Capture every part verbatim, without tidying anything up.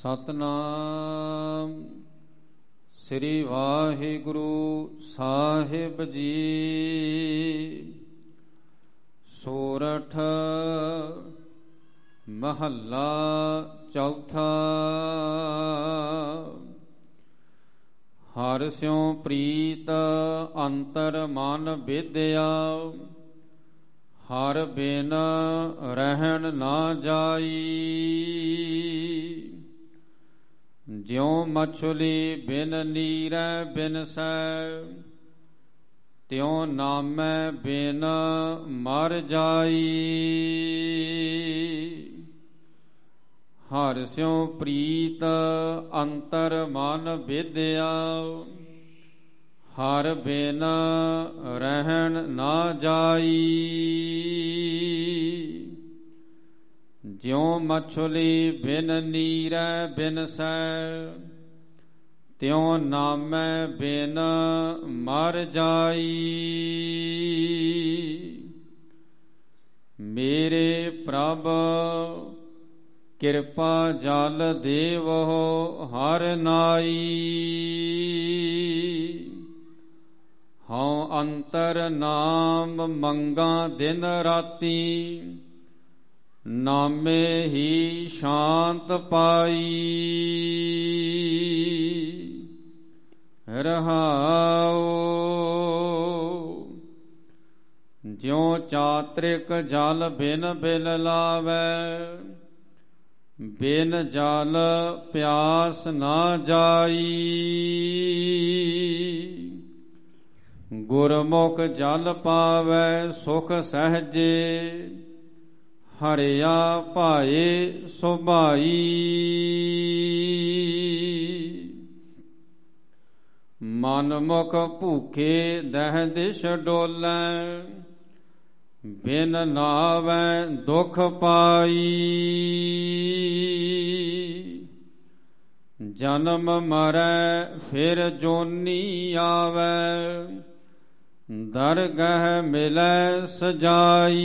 ਸਤਨਾਮ ਸ੍ਰੀ ਵਾਹਿਗੁਰੂ ਸਾਹਿਬ ਜੀ। ਸੋਰਠ ਮਹੱਲਾ ਚੌਥਾ। ਹਰਿ ਸਿਉ ਪ੍ਰੀਤ ਅੰਤਰ ਮਨ ਵਿਦਿਆ, ਹਰਿ ਬਿਨ ਰਹਿਣ ਨਾ ਜਾਈ। ਜਿਉ ਮਛਲੀ ਬਿਨ ਨੀਰੈ ਬਿਨਸੈ, ਤਿਉ ਨਾਮੈ ਬਿਨ ਮਰ ਜਾਈ। ਹਰਿ ਸਿਉ ਪ੍ਰੀਤ ਅੰਤਰ ਮਨ ਵਿਦਿਆ, ਹਰਿ ਬਿਨ ਰਹਿਣ ਨਾ ਜਾਈ। ਜਿਉ ਮਛਲੀ ਬਿਨ ਨੀਰੈ ਬਿਨਸੈ, ਤਿਉ ਨਾਮੈ ਬਿਨ ਮਰ ਜਾਈ। ਮੇਰੇ ਪ੍ਰਭ ਕਿਰਪਾ ਜਲ ਦੇਵੋ ਹਰਿ ਨਾਈ। ਹਉ ਅੰਤਰ ਨਾਮ ਮੰਗਾ ਦਿਨ ਰਾਤੀ, ਨਾਮੇ ਹੀ ਸ਼ਾਂਤ ਪਾਈ। ਰਹਾਉ ਜਿਉ ਚਾਤ੍ਰਿਕ ਜਲ ਬਿਨ ਬਿਲ ਲਾਵੈ, ਬਿਨ ਜਲ ਪਿਆਸ ਨਾ ਜਾਈ। ਗੁਰਮੁਖ ਜਲ ਪਾਵੈ ਸੁਖ ਸਹਿਜੇ, ਹਰਿਆ ਭਾਏ ਸੁਭਾਈ। ਮਨ ਮੁਖ ਭੂਖੇ ਦਹਿ ਦਿਸ਼ ਡੋਲੈ, ਬਿਨ ਨਾਵੈ ਦੁਖ ਪਾਈ। ਜਨਮ ਮਰੈ ਫਿਰ ਜੋਨੀ ਆਵੈ, ਦਰਗਹ ਮਿਲੈ ਸਜਾਈ।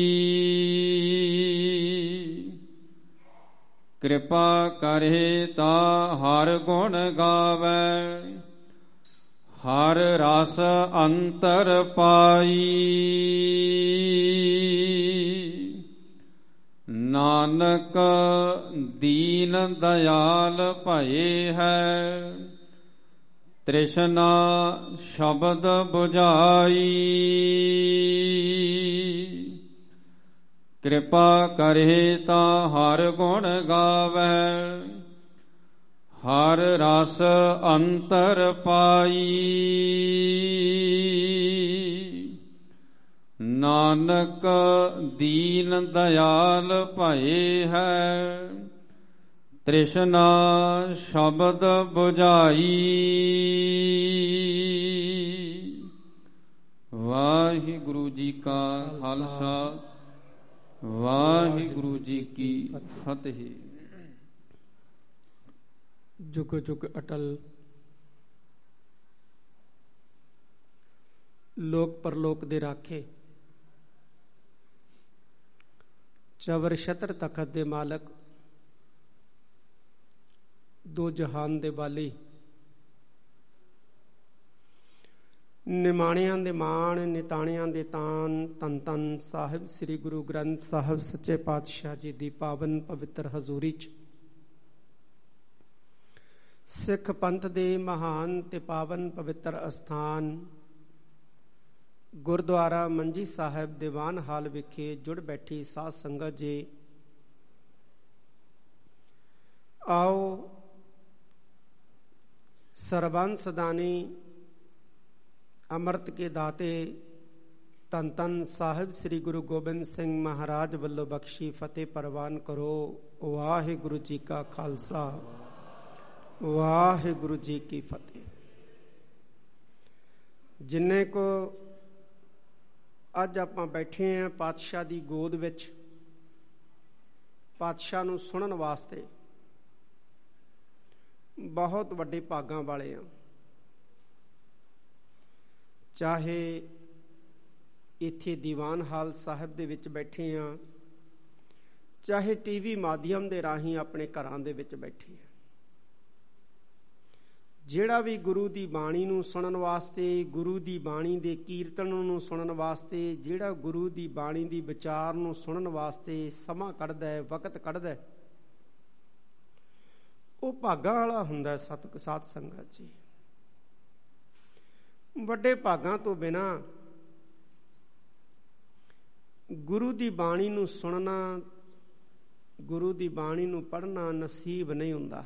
ਕਿਰਪਾ ਕਰੇ ਤਾ ਹਰਿ ਗੁਣ ਗਾਵੈ, ਹਰਿ ਰਸ ਅੰਤਰ ਪਾਈ। ਨਾਨਕ ਦੀਨ ਦਇਆਲ ਭਏ ਹੈ, ਤ੍ਰਿਸ਼ਨਾ ਸ਼ਬਦ ਬੁਝਾਈ। ਕਿਰਪਾ ਕਰੇ ਤਾ ਹਰਿ ਗੁਣ ਗਾਵੈ, ਹਰਿ ਰਸ ਅੰਤਰ ਪਾਈ। ਨਾਨਕ ਦੀਨ ਦਇਆਲ ਭਏ ਹੈ, ਤ੍ਰਿਸ਼ਨਾ ਸ਼ਬਦ ਬੁਝਾਈ। ਵਾਹਿਗੁਰੂ ਜੀ ਕਾ ਖਾਲਸਾ, ਵਾਹਿਗੁਰੂ ਜੀ ਕੀ ਫਤਿਹ। ਜੁਗ ਜੁਗ ਅਟਲ, ਲੋਕ ਪਰਲੋਕ ਦੇ ਰਾਖੇ, ਚਵਰ ਛਤਰ ਤਖਤ ਦੇ ਮਾਲਕ, ਦੋ ਜਹਾਨ ਦੇ ਵਾਲੀ, ਨਿਮਾਣਿਆਂ ਦੇ ਮਾਣ, ਨਿਤਾਣਿਆਂ ਦੇ ਤਾਨ, ਧੰਨ ਧੰਨ ਸਾਹਿਬ ਸ੍ਰੀ ਗੁਰੂ ਗ੍ਰੰਥ ਸਾਹਿਬ ਸੱਚੇ ਪਾਤਸ਼ਾਹ ਜੀ ਦੀ ਪਾਵਨ ਪਵਿੱਤਰ ਹਜ਼ੂਰੀ 'ਚ ਸਿੱਖ ਪੰਥ ਦੇ ਮਹਾਨ ਤੇ ਪਾਵਨ ਪਵਿੱਤਰ ਅਸਥਾਨ ਗੁਰਦੁਆਰਾ ਮੰਜੀ ਸਾਹਿਬ ਦੀਵਾਨ ਹਾਲ ਵਿਖੇ ਜੁੜ ਬੈਠੀ ਸਾਧ ਸੰਗਤ ਜੀ, ਆਓ ਸਰਬੰਸ ਸਦਾਨੀ ਅੰਮ੍ਰਿਤ ਕੇ ਦਾਤੇ ਧੰਨ ਧੰਨ ਸਾਹਿਬ ਸ੍ਰੀ ਗੁਰੂ ਗੋਬਿੰਦ ਸਿੰਘ ਮਹਾਰਾਜ ਵੱਲੋਂ ਬਖਸ਼ੀ ਫਤਿਹ ਪ੍ਰਵਾਨ ਕਰੋ। ਵਾਹਿਗੁਰੂ ਜੀ ਕਾ ਖਾਲਸਾ, ਵਾਹਿਗੁਰੂ ਜੀ ਕੀ ਫਤਿਹ। ਜਿੰਨੇ ਕੋ ਅੱਜ ਆਪਾਂ ਬੈਠੇ ਹਾਂ ਪਾਤਸ਼ਾਹ ਦੀ ਗੋਦ ਵਿੱਚ, ਪਾਤਸ਼ਾਹ ਨੂੰ ਸੁਣਨ ਵਾਸਤੇ ਬਹੁਤ ਵੱਡੇ ਭਾਗਾਂ ਵਾਲੇ ਆ। ਚਾਹੇ ਇੱਥੇ ਦੀਵਾਨ ਹਾਲ ਸਾਹਿਬ ਦੇ ਵਿੱਚ ਬੈਠੇ ਹਾਂ, ਚਾਹੇ ਟੀਵੀ ਮਾਧਿਅਮ ਦੇ ਰਾਹੀਂ ਆਪਣੇ ਘਰਾਂ ਦੇ ਵਿੱਚ ਬੈਠੇ ਆ, ਜਿਹੜਾ ਵੀ ਗੁਰੂ ਦੀ ਬਾਣੀ ਨੂੰ ਸੁਣਨ ਵਾਸਤੇ, ਗੁਰੂ ਦੀ ਬਾਣੀ ਦੇ ਕੀਰਤਨ ਨੂੰ ਸੁਣਨ ਵਾਸਤੇ, ਜਿਹੜਾ ਗੁਰੂ ਦੀ ਬਾਣੀ ਦੀ ਵਿਚਾਰ ਨੂੰ ਸੁਣਨ ਵਾਸਤੇ ਸਮਾਂ ਕੱਢਦਾ ਹੈ, ਵਕਤ ਕੱਢਦਾ ਹੈ, ਉਹ ਭਾਗਾਂ ਵਾਲਾ ਹੁੰਦਾ ਹੈ। ਸਤਿ ਸਾਧ ਸੰਗਤ ਜੀ, ਵੱਡੇ ਭਾਗਾਂ ਤੋਂ ਬਿਨਾਂ ਗੁਰੂ ਦੀ ਬਾਣੀ ਨੂੰ ਸੁਣਨਾ, ਗੁਰੂ ਦੀ ਬਾਣੀ ਨੂੰ ਪੜ੍ਹਨਾ ਨਸੀਬ ਨਹੀਂ ਹੁੰਦਾ।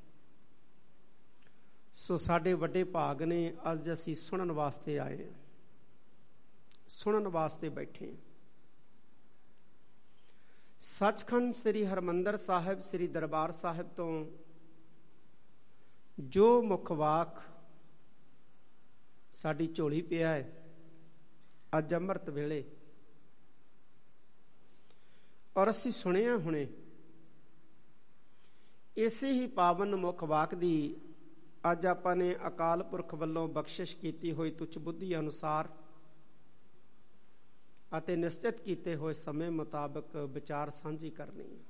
ਸੋ ਸਾਡੇ ਵੱਡੇ ਭਾਗ ਨੇ, ਅੱਜ ਅਸੀਂ ਸੁਣਨ ਵਾਸਤੇ ਆਏ ਹਾਂ, ਸੁਣਨ ਵਾਸਤੇ ਬੈਠੇ ਹਾਂ। ਸੱਚਖੰਡ ਸ੍ਰੀ ਹਰਿਮੰਦਰ ਸਾਹਿਬ, ਸ੍ਰੀ ਦਰਬਾਰ ਸਾਹਿਬ ਤੋਂ ਜੋ ਮੁੱਖ ਵਾਕ ਸਾਡੀ ਝੋਲੀ ਪਿਆ ਹੈ ਅੱਜ ਅੰਮ੍ਰਿਤ ਵੇਲੇ, ਔਰ ਅਸੀਂ ਸੁਣਿਆ ਹੁਣੇ, ਇਸੇ ਹੀ ਪਾਵਨ ਮੁੱਖ ਵਾਕ ਦੀ ਅੱਜ ਆਪਾਂ ਨੇ ਅਕਾਲ ਪੁਰਖ ਵੱਲੋਂ ਬਖਸ਼ਿਸ਼ ਕੀਤੀ ਹੋਈ ਤੁੱਛ ਬੁੱਧੀ ਅਨੁਸਾਰ ਅਤੇ ਨਿਸ਼ਚਿਤ ਕੀਤੇ ਹੋਏ ਸਮੇਂ ਮੁਤਾਬਕ ਵਿਚਾਰ ਸਾਂਝੀ ਕਰਨੀ ਹੈ।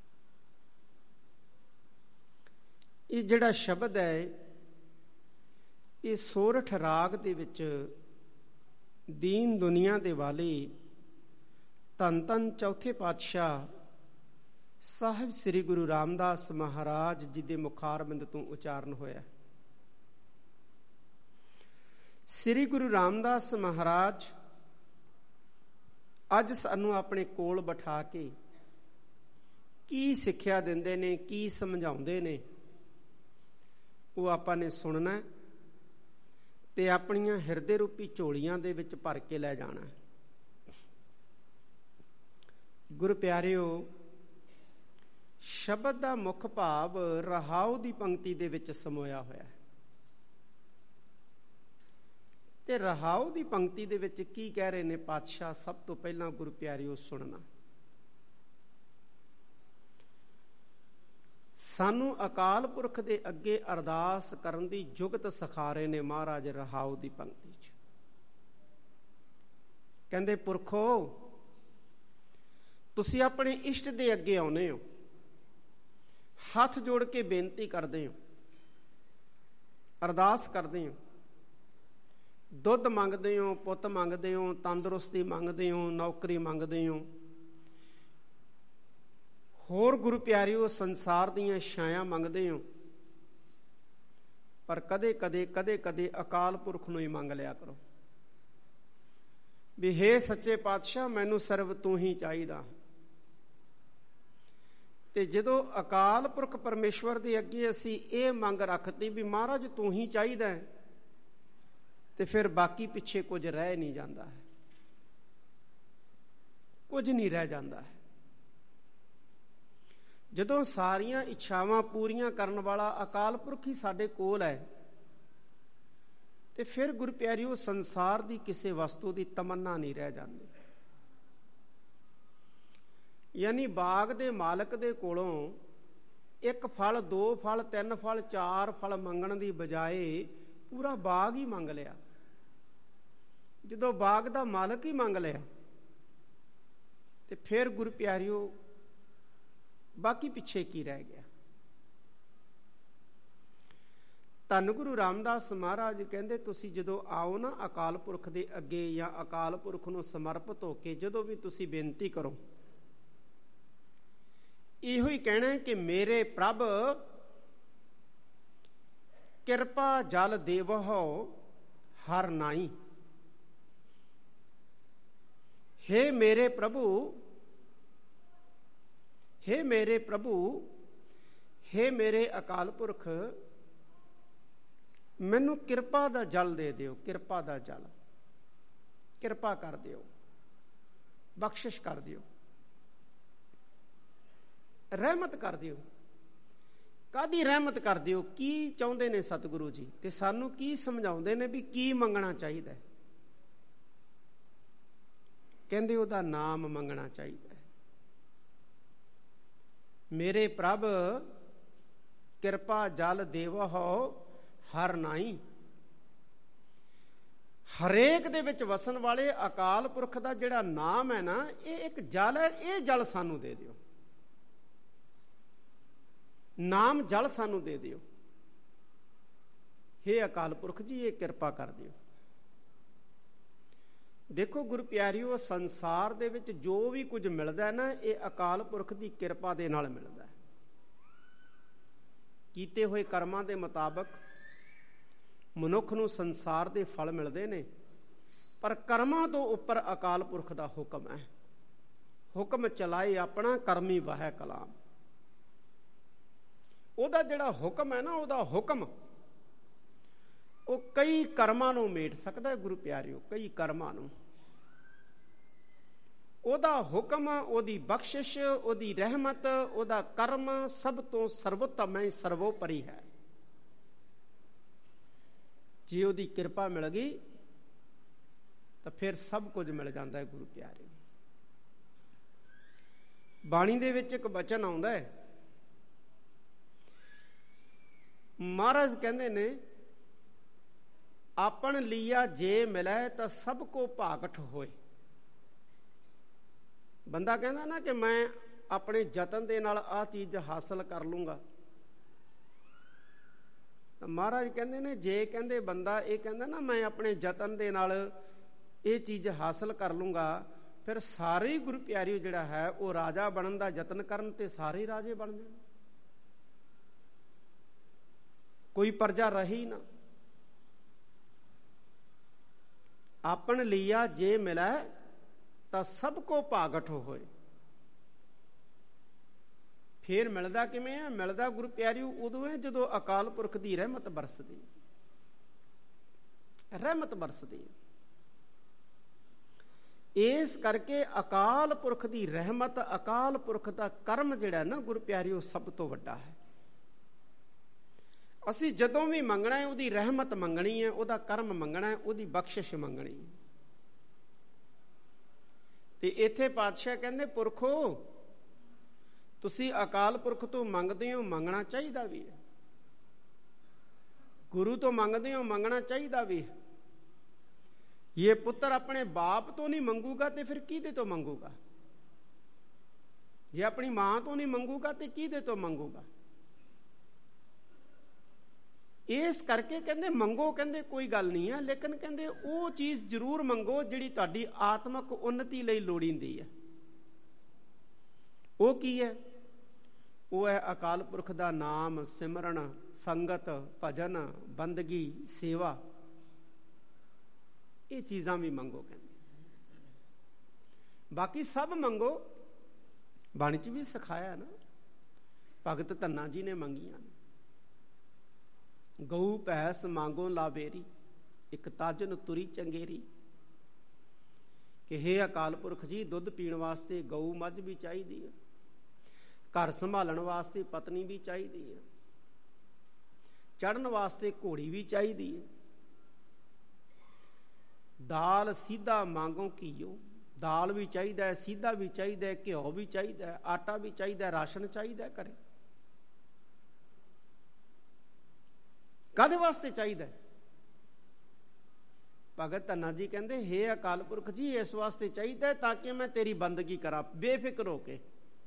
ਇਹ ਜਿਹੜਾ ਸ਼ਬਦ ਹੈ, ਇਹ ਸੋਰਠ ਰਾਗ ਦੇ ਵਿੱਚ ਦੀਨ ਦੁਨੀਆ ਦੇ ਵਾਲੀ ਧੰਨ ਧੰਨ ਚੌਥੇ ਪਾਤਸ਼ਾਹ ਸਾਹਿਬ ਸ੍ਰੀ ਗੁਰੂ ਰਾਮਦਾਸ ਮਹਾਰਾਜ ਜੀ ਦੇ ਮੁਖਾਰਬਿੰਦ ਤੋਂ ਉਚਾਰਨ ਹੋਇਆ। ਸ੍ਰੀ ਗੁਰੂ ਰਾਮਦਾਸ ਮਹਾਰਾਜ ਅੱਜ ਸਾਨੂੰ ਆਪਣੇ ਕੋਲ ਬਿਠਾ ਕੇ ਕੀ ਸਿੱਖਿਆ ਦਿੰਦੇ ਨੇ, ਕੀ ਸਮਝਾਉਂਦੇ ਨੇ, ਉਹ ਆਪਾਂ ਨੇ ਸੁਣਨਾ ਤੇ ਆਪਣੀਆਂ ਹਿਰਦੇ ਰੂਪੀ ਝੋਲੀਆਂ ਦੇ ਵਿੱਚ ਭਰ ਕੇ ਲੈ ਜਾਣਾ। ਗੁਰੂ ਪਿਆਰਿਓ, ਸ਼ਬਦ ਦਾ ਮੁੱਖ ਭਾਵ ਰਹਾਉ ਦੀ ਪੰਕਤੀ ਦੇ ਵਿੱਚ ਸਮੋਇਆ ਹੋਇਆ ਹੈ। ਤੇ ਰਹਾਉ ਦੀ ਪੰਕਤੀ ਦੇ ਵਿੱਚ ਕੀ ਕਹਿ ਰਹੇ ਨੇ ਪਾਤਸ਼ਾਹ? ਸਭ ਤੋਂ ਪਹਿਲਾਂ ਗੁਰੂ ਪਿਆਰਿਓ ਸੁਣਨਾ। ਸਾਨੂੰ ਅਕਾਲ ਪੁਰਖ ਦੇ ਅੱਗੇ ਅਰਦਾਸ ਕਰਨ ਦੀ ਜੁਗਤ ਸਿਖਾ ਰਹੇ ਨੇ ਮਹਾਰਾਜ ਰਹਾਉ ਦੀ ਪੰਕਤੀ 'ਚ। ਕਹਿੰਦੇ, ਪੁਰਖੋ ਤੁਸੀਂ ਆਪਣੇ ਇਸ਼ਟ ਦੇ ਅੱਗੇ ਆਉਨੇ ਹੋ, ਹੱਥ ਜੋੜ ਕੇ ਬੇਨਤੀ ਕਰਦੇ ਹੋ, ਅਰਦਾਸ ਕਰਦੇ ਹੋ, ਦੁੱਧ ਮੰਗਦੇ ਹੋ, ਪੁੱਤ ਮੰਗਦੇ ਹੋ, ਤੰਦਰੁਸਤੀ ਮੰਗਦੇ ਹੋ, ਨੌਕਰੀ ਮੰਗਦੇ ਹੋ, ਹੋਰ ਗੁਰੂ ਪਿਆਰਿਓ ਸੰਸਾਰ ਦੀਆਂ ਛਾਇਆ ਮੰਗਦੇ ਹੋ, ਪਰ ਕਦੇ ਕਦੇ ਕਦੇ ਕਦੇ ਅਕਾਲ ਪੁਰਖ ਨੂੰ ਹੀ ਮੰਗ ਲਿਆ ਕਰੋ ਵੀ ਹੇ ਸੱਚੇ ਪਾਤਸ਼ਾਹ, ਮੈਨੂੰ ਸਰਬ ਤੂੰ ਹੀ ਚਾਹੀਦਾ। ਤੇ ਜਦੋਂ ਅਕਾਲ ਪੁਰਖ ਪਰਮੇਸ਼ਵਰ ਦੇ ਅੱਗੇ ਅਸੀਂ ਇਹ ਮੰਗ ਰੱਖਤੀ ਵੀ ਮਹਾਰਾਜ ਤੂੰ ਹੀ ਚਾਹੀਦਾ ਹੈ, ਤੇ ਫਿਰ ਬਾਕੀ ਪਿੱਛੇ ਕੁਝ ਰਹਿ ਨਹੀਂ ਜਾਂਦਾ ਹੈ, ਕੁਝ ਨਹੀਂ ਰਹਿ ਜਾਂਦਾ ਹੈ। ਜਦੋਂ ਸਾਰੀਆਂ ਇੱਛਾਵਾਂ ਪੂਰੀਆਂ ਕਰਨ ਵਾਲਾ ਅਕਾਲ ਪੁਰਖ ਹੀ ਸਾਡੇ ਕੋਲ ਹੈ, ਤੇ ਫਿਰ ਗੁਰੂ ਪਿਆਰਿਓ ਸੰਸਾਰ ਦੀ ਕਿਸੇ ਵਸਤੂ ਦੀ ਤਮੰਨਾ ਨਹੀਂ ਰਹਿ ਜਾਂਦੀ। ਯਾਨੀ ਬਾਗ ਦੇ ਮਾਲਕ ਦੇ ਕੋਲੋਂ ਇੱਕ ਫਲ, ਦੋ ਫਲ, ਤਿੰਨ ਫਲ, ਚਾਰ ਫਲ ਮੰਗਣ ਦੀ ਬਜਾਏ ਪੂਰਾ ਬਾਗ ਹੀ ਮੰਗ ਲਿਆ। ਜਦੋਂ ਬਾਗ ਦਾ ਮਾਲਕ ਹੀ ਮੰਗ ਲਿਆ, ਤੇ ਫਿਰ ਗੁਰੂ ਪਿਆਰਿਓ ਬਾਕੀ ਪਿੱਛੇ ਕੀ ਰਹਿ ਗਿਆ? ਧੰਨ ਗੁਰੂ ਰਾਮਦਾਸ ਮਹਾਰਾਜ ਕਹਿੰਦੇ, ਤੁਸੀਂ ਜਦੋਂ ਆਓ ਨਾ ਅਕਾਲ ਪੁਰਖ ਦੇ ਅੱਗੇ ਜਾਂ ਅਕਾਲ ਪੁਰਖ ਨੂੰ ਸਮਰਪਿਤ ਹੋ ਕੇ ਜਦੋਂ ਵੀ ਤੁਸੀਂ ਬੇਨਤੀ ਕਰੋ, ਇਹੋ ਹੀ ਕਹਿਣਾ ਕਿ ਮੇਰੇ ਪ੍ਰਭ ਕਿਰਪਾ ਜਲ ਦੇਵਹੁ ਹਰ ਨਾਈ। हे ਮੇਰੇ ਪ੍ਰਭੂ, हे ਮੇਰੇ ਪ੍ਰਭੂ, हे ਮੇਰੇ ਅਕਾਲ ਪੁਰਖ, ਮੈਨੂੰ ਕਿਰਪਾ ਦਾ ਜਲ ਦੇ ਦਿਓ, ਕਿਰਪਾ ਦਾ ਜਲ, ਕਿਰਪਾ ਕਰ ਦਿਓ, ਬਖਸ਼ਿਸ਼ ਕਰ ਦਿਓ, ਰਹਿਮਤ ਕਰ ਦਿਓ। ਕਾਹਦੀ ਰਹਿਮਤ ਕਰ ਦਿਓ? ਕੀ ਚਾਹੁੰਦੇ ਨੇ ਸਤਿਗੁਰੂ ਜੀ, ਤੇ ਸਾਨੂੰ ਕੀ ਸਮਝਾਉਂਦੇ ਨੇ ਵੀ ਕੀ ਮੰਗਣਾ ਚਾਹੀਦਾ? ਕਹਿੰਦੇ ਉਹਦਾ ਨਾਮ ਮੰਗਣਾ ਚਾਹੀਦਾ ਹੈ। ਮੇਰੇ ਪ੍ਰਭ ਕਿਰਪਾ ਜਲ ਦੇਵਹੁ ਹਰ ਨਾਈ। ਹਰੇਕ ਦੇ ਵਿੱਚ ਵਸਣ ਵਾਲੇ ਅਕਾਲ ਪੁਰਖ ਦਾ ਜਿਹੜਾ ਨਾਮ ਹੈ ਨਾ, ਇਹ ਇੱਕ ਜਲ ਹੈ, ਇਹ ਜਲ ਸਾਨੂੰ ਦੇ ਦਿਓ। ਨਾਮ ਜਲ ਸਾਨੂੰ ਦੇ ਦਿਓ। ਹੇ ਅਕਾਲ ਪੁਰਖ ਜੀ, ਇਹ ਕਿਰਪਾ ਕਰ ਦਿਓ। ਦੇਖੋ ਗੁਰੂ ਪਿਆਰਿਓ, ਸੰਸਾਰ ਦੇ ਵਿੱਚ ਜੋ ਵੀ ਕੁਝ ਮਿਲਦਾ ਨਾ, ਇਹ ਅਕਾਲ ਪੁਰਖ ਦੀ ਕਿਰਪਾ ਦੇ ਨਾਲ ਮਿਲਦਾ। ਕੀਤੇ ਹੋਏ ਕਰਮਾਂ ਦੇ ਮੁਤਾਬਕ ਮਨੁੱਖ ਨੂੰ ਸੰਸਾਰ ਦੇ ਫਲ ਮਿਲਦੇ ਨੇ, ਪਰ ਕਰਮਾਂ ਤੋਂ ਉੱਪਰ ਅਕਾਲ ਪੁਰਖ ਦਾ ਹੁਕਮ ਹੈ। ਹੁਕਮ ਚਲਾਏ ਆਪਣਾ, ਕਰਮੀ ਵਾਹੈ ਕਲਾਮ। ਉਹਦਾ ਜਿਹੜਾ ਹੁਕਮ ਹੈ ਨਾ, ਉਹਦਾ ਹੁਕਮ ਉਹ ਕਈ ਕਰਮਾਂ ਨੂੰ ਮੇਟ ਸਕਦਾ ਹੈ ਗੁਰੂ ਪਿਆਰਿਓ, ਕਈ ਕਰਮਾਂ ਨੂੰ। ਉਹਦਾ ਹੁਕਮ, ਉਹਦੀ ਬਖਸ਼ਿਸ਼, ਉਹਦੀ ਰਹਿਮਤ, ਉਹਦਾ ਕਰਮ ਸਭ ਤੋਂ ਸਰਵੋਤਮ ਹੈ, ਸਰਵੋਪਰੀ ਹੈ। ਜੇ ਉਹਦੀ ਕਿਰਪਾ ਮਿਲ ਗਈ ਤਾਂ ਫਿਰ ਸਭ ਕੁਝ ਮਿਲ ਜਾਂਦਾ ਹੈ ਗੁਰੂ ਪਿਆਰਿਓ। ਬਾਣੀ ਦੇ ਵਿੱਚ ਇੱਕ ਬਚਨ ਆਉਂਦਾ ਹੈ, ਮਹਾਰਾਜ ਕਹਿੰਦੇ ਨੇ, ਆਪਨ ਲੀਆ ਜੇ ਮਿਲੈ ਤਾਂ ਸਭ ਕੋ ਭਾਗਠ ਹੋਏ। ਬੰਦਾ ਕਹਿੰਦਾ ਨਾ ਕਿ ਮੈਂ ਆਪਣੇ ਯਤਨ ਦੇ ਨਾਲ ਆਹ ਚੀਜ਼ ਹਾਸਲ ਕਰ ਲੂੰਗਾ, ਤਾਂ ਮਹਾਰਾਜ ਕਹਿੰਦੇ ਨੇ, ਜੇ ਕਹਿੰਦੇ ਬੰਦਾ ਇਹ ਕਹਿੰਦਾ ਨਾ ਮੈਂ ਆਪਣੇ ਯਤਨ ਦੇ ਨਾਲ ਇਹ ਚੀਜ਼ ਹਾਸਲ ਕਰ ਲੂੰਗਾ, ਫਿਰ ਸਾਰੇ ਗੁਰੂ ਪਿਆਰਿਓ ਜਿਹੜਾ ਹੈ ਉਹ ਰਾਜਾ ਬਣਨ ਦਾ ਯਤਨ ਕਰਨ ਤੇ ਸਾਰੇ ਰਾਜੇ ਬਣ ਜਾਣ, ਕੋਈ ਪ੍ਰਜਾ ਰਹੀ ਨਾ। ਆਪਨ ਲੀਆ ਜੇ ਮਿਲੈ ਤਾਂ ਸਭ ਕੋ ਭਾਗਠ ਹੋਏ। ਫੇਰ ਮਿਲਦਾ ਕਿਵੇਂ ਹੈ? ਮਿਲਦਾ ਗੁਰੂ ਪਿਆਰਿਓ ਉਦੋਂ ਹੈ ਜਦੋਂ ਅਕਾਲ ਪੁਰਖ ਦੀ ਰਹਿਮਤ ਬਰਸਦੀ, ਰਹਿਮਤ ਬਰਸਦੀ। ਇਸ ਕਰਕੇ ਅਕਾਲ ਪੁਰਖ ਦੀ ਰਹਿਮਤ, ਅਕਾਲ ਪੁਰਖ ਦਾ ਕਰਮ ਜਿਹੜਾ ਨਾ ਗੁਰੂ ਪਿਆਰਿਓ ਸਭ ਤੋਂ ਵੱਡਾ ਹੈ। ਅਸੀਂ ਜਦੋਂ ਵੀ ਮੰਗਣਾ ਹੈ ਉਹਦੀ ਰਹਿਮਤ ਮੰਗਣੀ ਹੈ, ਉਹਦਾ ਕਰਮ ਮੰਗਣਾ ਹੈ, ਉਹਦੀ ਬਖਸ਼ਿਸ਼ ਮੰਗਣੀ ਹੈ। ਤੇ ਇੱਥੇ ਪਾਤਸ਼ਾਹ ਕਹਿੰਦੇ, ਪੁਰਖੋ ਤੁਸੀਂ ਅਕਾਲ ਪੁਰਖ ਤੋਂ ਮੰਗਦੇ ਹੋ, ਮੰਗਣਾ ਚਾਹੀਦਾ ਵੀ ਹੈ। ਗੁਰੂ ਤੋਂ ਮੰਗਦੇ ਹੋ, ਮੰਗਣਾ ਚਾਹੀਦਾ ਵੀ ਹੈ। ਇਹ ਪੁੱਤਰ ਆਪਣੇ ਬਾਪ ਤੋਂ ਨਹੀਂ ਮੰਗੂਗਾ ਤੇ ਫਿਰ ਕਿਹਦੇ ਤੋਂ ਮੰਗੂਗਾ? ਜੇ ਆਪਣੀ ਮਾਂ ਤੋਂ ਨਹੀਂ ਮੰਗੂਗਾ ਤੇ ਕਿਹਦੇ ਤੋਂ ਮੰਗੂਗਾ? ਇਸ ਕਰਕੇ ਕਹਿੰਦੇ ਮੰਗੋ, ਕਹਿੰਦੇ ਕੋਈ ਗੱਲ ਨਹੀਂ ਹੈ, ਲੇਕਿਨ ਕਹਿੰਦੇ ਉਹ ਚੀਜ਼ ਜ਼ਰੂਰ ਮੰਗੋ ਜਿਹੜੀ ਤੁਹਾਡੀ ਆਤਮਿਕ ਉન્નਤੀ ਲਈ ਲੋੜੀਂਦੀ ਹੈ। ਉਹ ਕੀ ਹੈ? ਉਹ ਹੈ ਅਕਾਲ ਪੁਰਖ ਦਾ ਨਾਮ ਸਿਮਰਨ, ਸੰਗਤ, ਭਜਨ, ਬੰਦਗੀ, ਸੇਵਾ। ਇਹ ਚੀਜ਼ਾਂ ਵੀ ਮੰਗੋ ਕਹਿੰਦੇ। ਬਾਕੀ ਸਭ ਮੰਗੋ, ਬਾਣੀ ਚ ਵੀ ਸਿਖਾਇਆ ਨਾ, ਭਗਤ ਧੰਨਾ ਜੀ ਨੇ ਮੰਗੀਆਂ ਨੇ। ਗਊ ਭੈਂਸ ਮੰਗੋ ਲਾਵੇਰੀ, ਇੱਕ ਤਾਜਨ ਤੁਰੀ ਚੰਗੇਰੀ। ਕਿ ਹੇ ਅਕਾਲ ਪੁਰਖ ਜੀ, ਦੁੱਧ ਪੀਣ ਵਾਸਤੇ ਗਊ ਮੱਝ ਵੀ ਚਾਹੀਦੀ ਹੈ, ਘਰ ਸੰਭਾਲਣ ਵਾਸਤੇ ਪਤਨੀ ਵੀ ਚਾਹੀਦੀ ਹੈ, ਚੜ੍ਹਨ ਵਾਸਤੇ ਘੋੜੀ ਵੀ ਚਾਹੀਦੀ ਹੈ। ਦਾਲ ਸੀਧਾ ਮੰਗੋ ਘੀਓ, ਦਾਲ ਵੀ ਚਾਹੀਦਾ ਹੈ, ਸੀਧਾ ਵੀ ਚਾਹੀਦਾ ਹੈ, ਘਿਓ ਵੀ ਚਾਹੀਦਾ ਹੈ, ਆਟਾ ਵੀ ਚਾਹੀਦਾ ਹੈ, ਰਾਸ਼ਨ ਚਾਹੀਦਾ ਹੈ ਘਰੇ। ਕਾਹਦੇ ਵਾਸਤੇ ਚਾਹੀਦਾ? ਭਗਤ ਧੰਨਾ ਜੀ ਕਹਿੰਦੇ, ਹੇ ਅਕਾਲ ਪੁਰਖ ਜੀ, ਇਸ ਵਾਸਤੇ ਚਾਹੀਦਾ ਤਾਂ ਕਿ ਮੈਂ ਤੇਰੀ ਬੰਦਗੀ ਕਰਾਂ ਬੇਫਿਕਰ ਹੋ ਕੇ।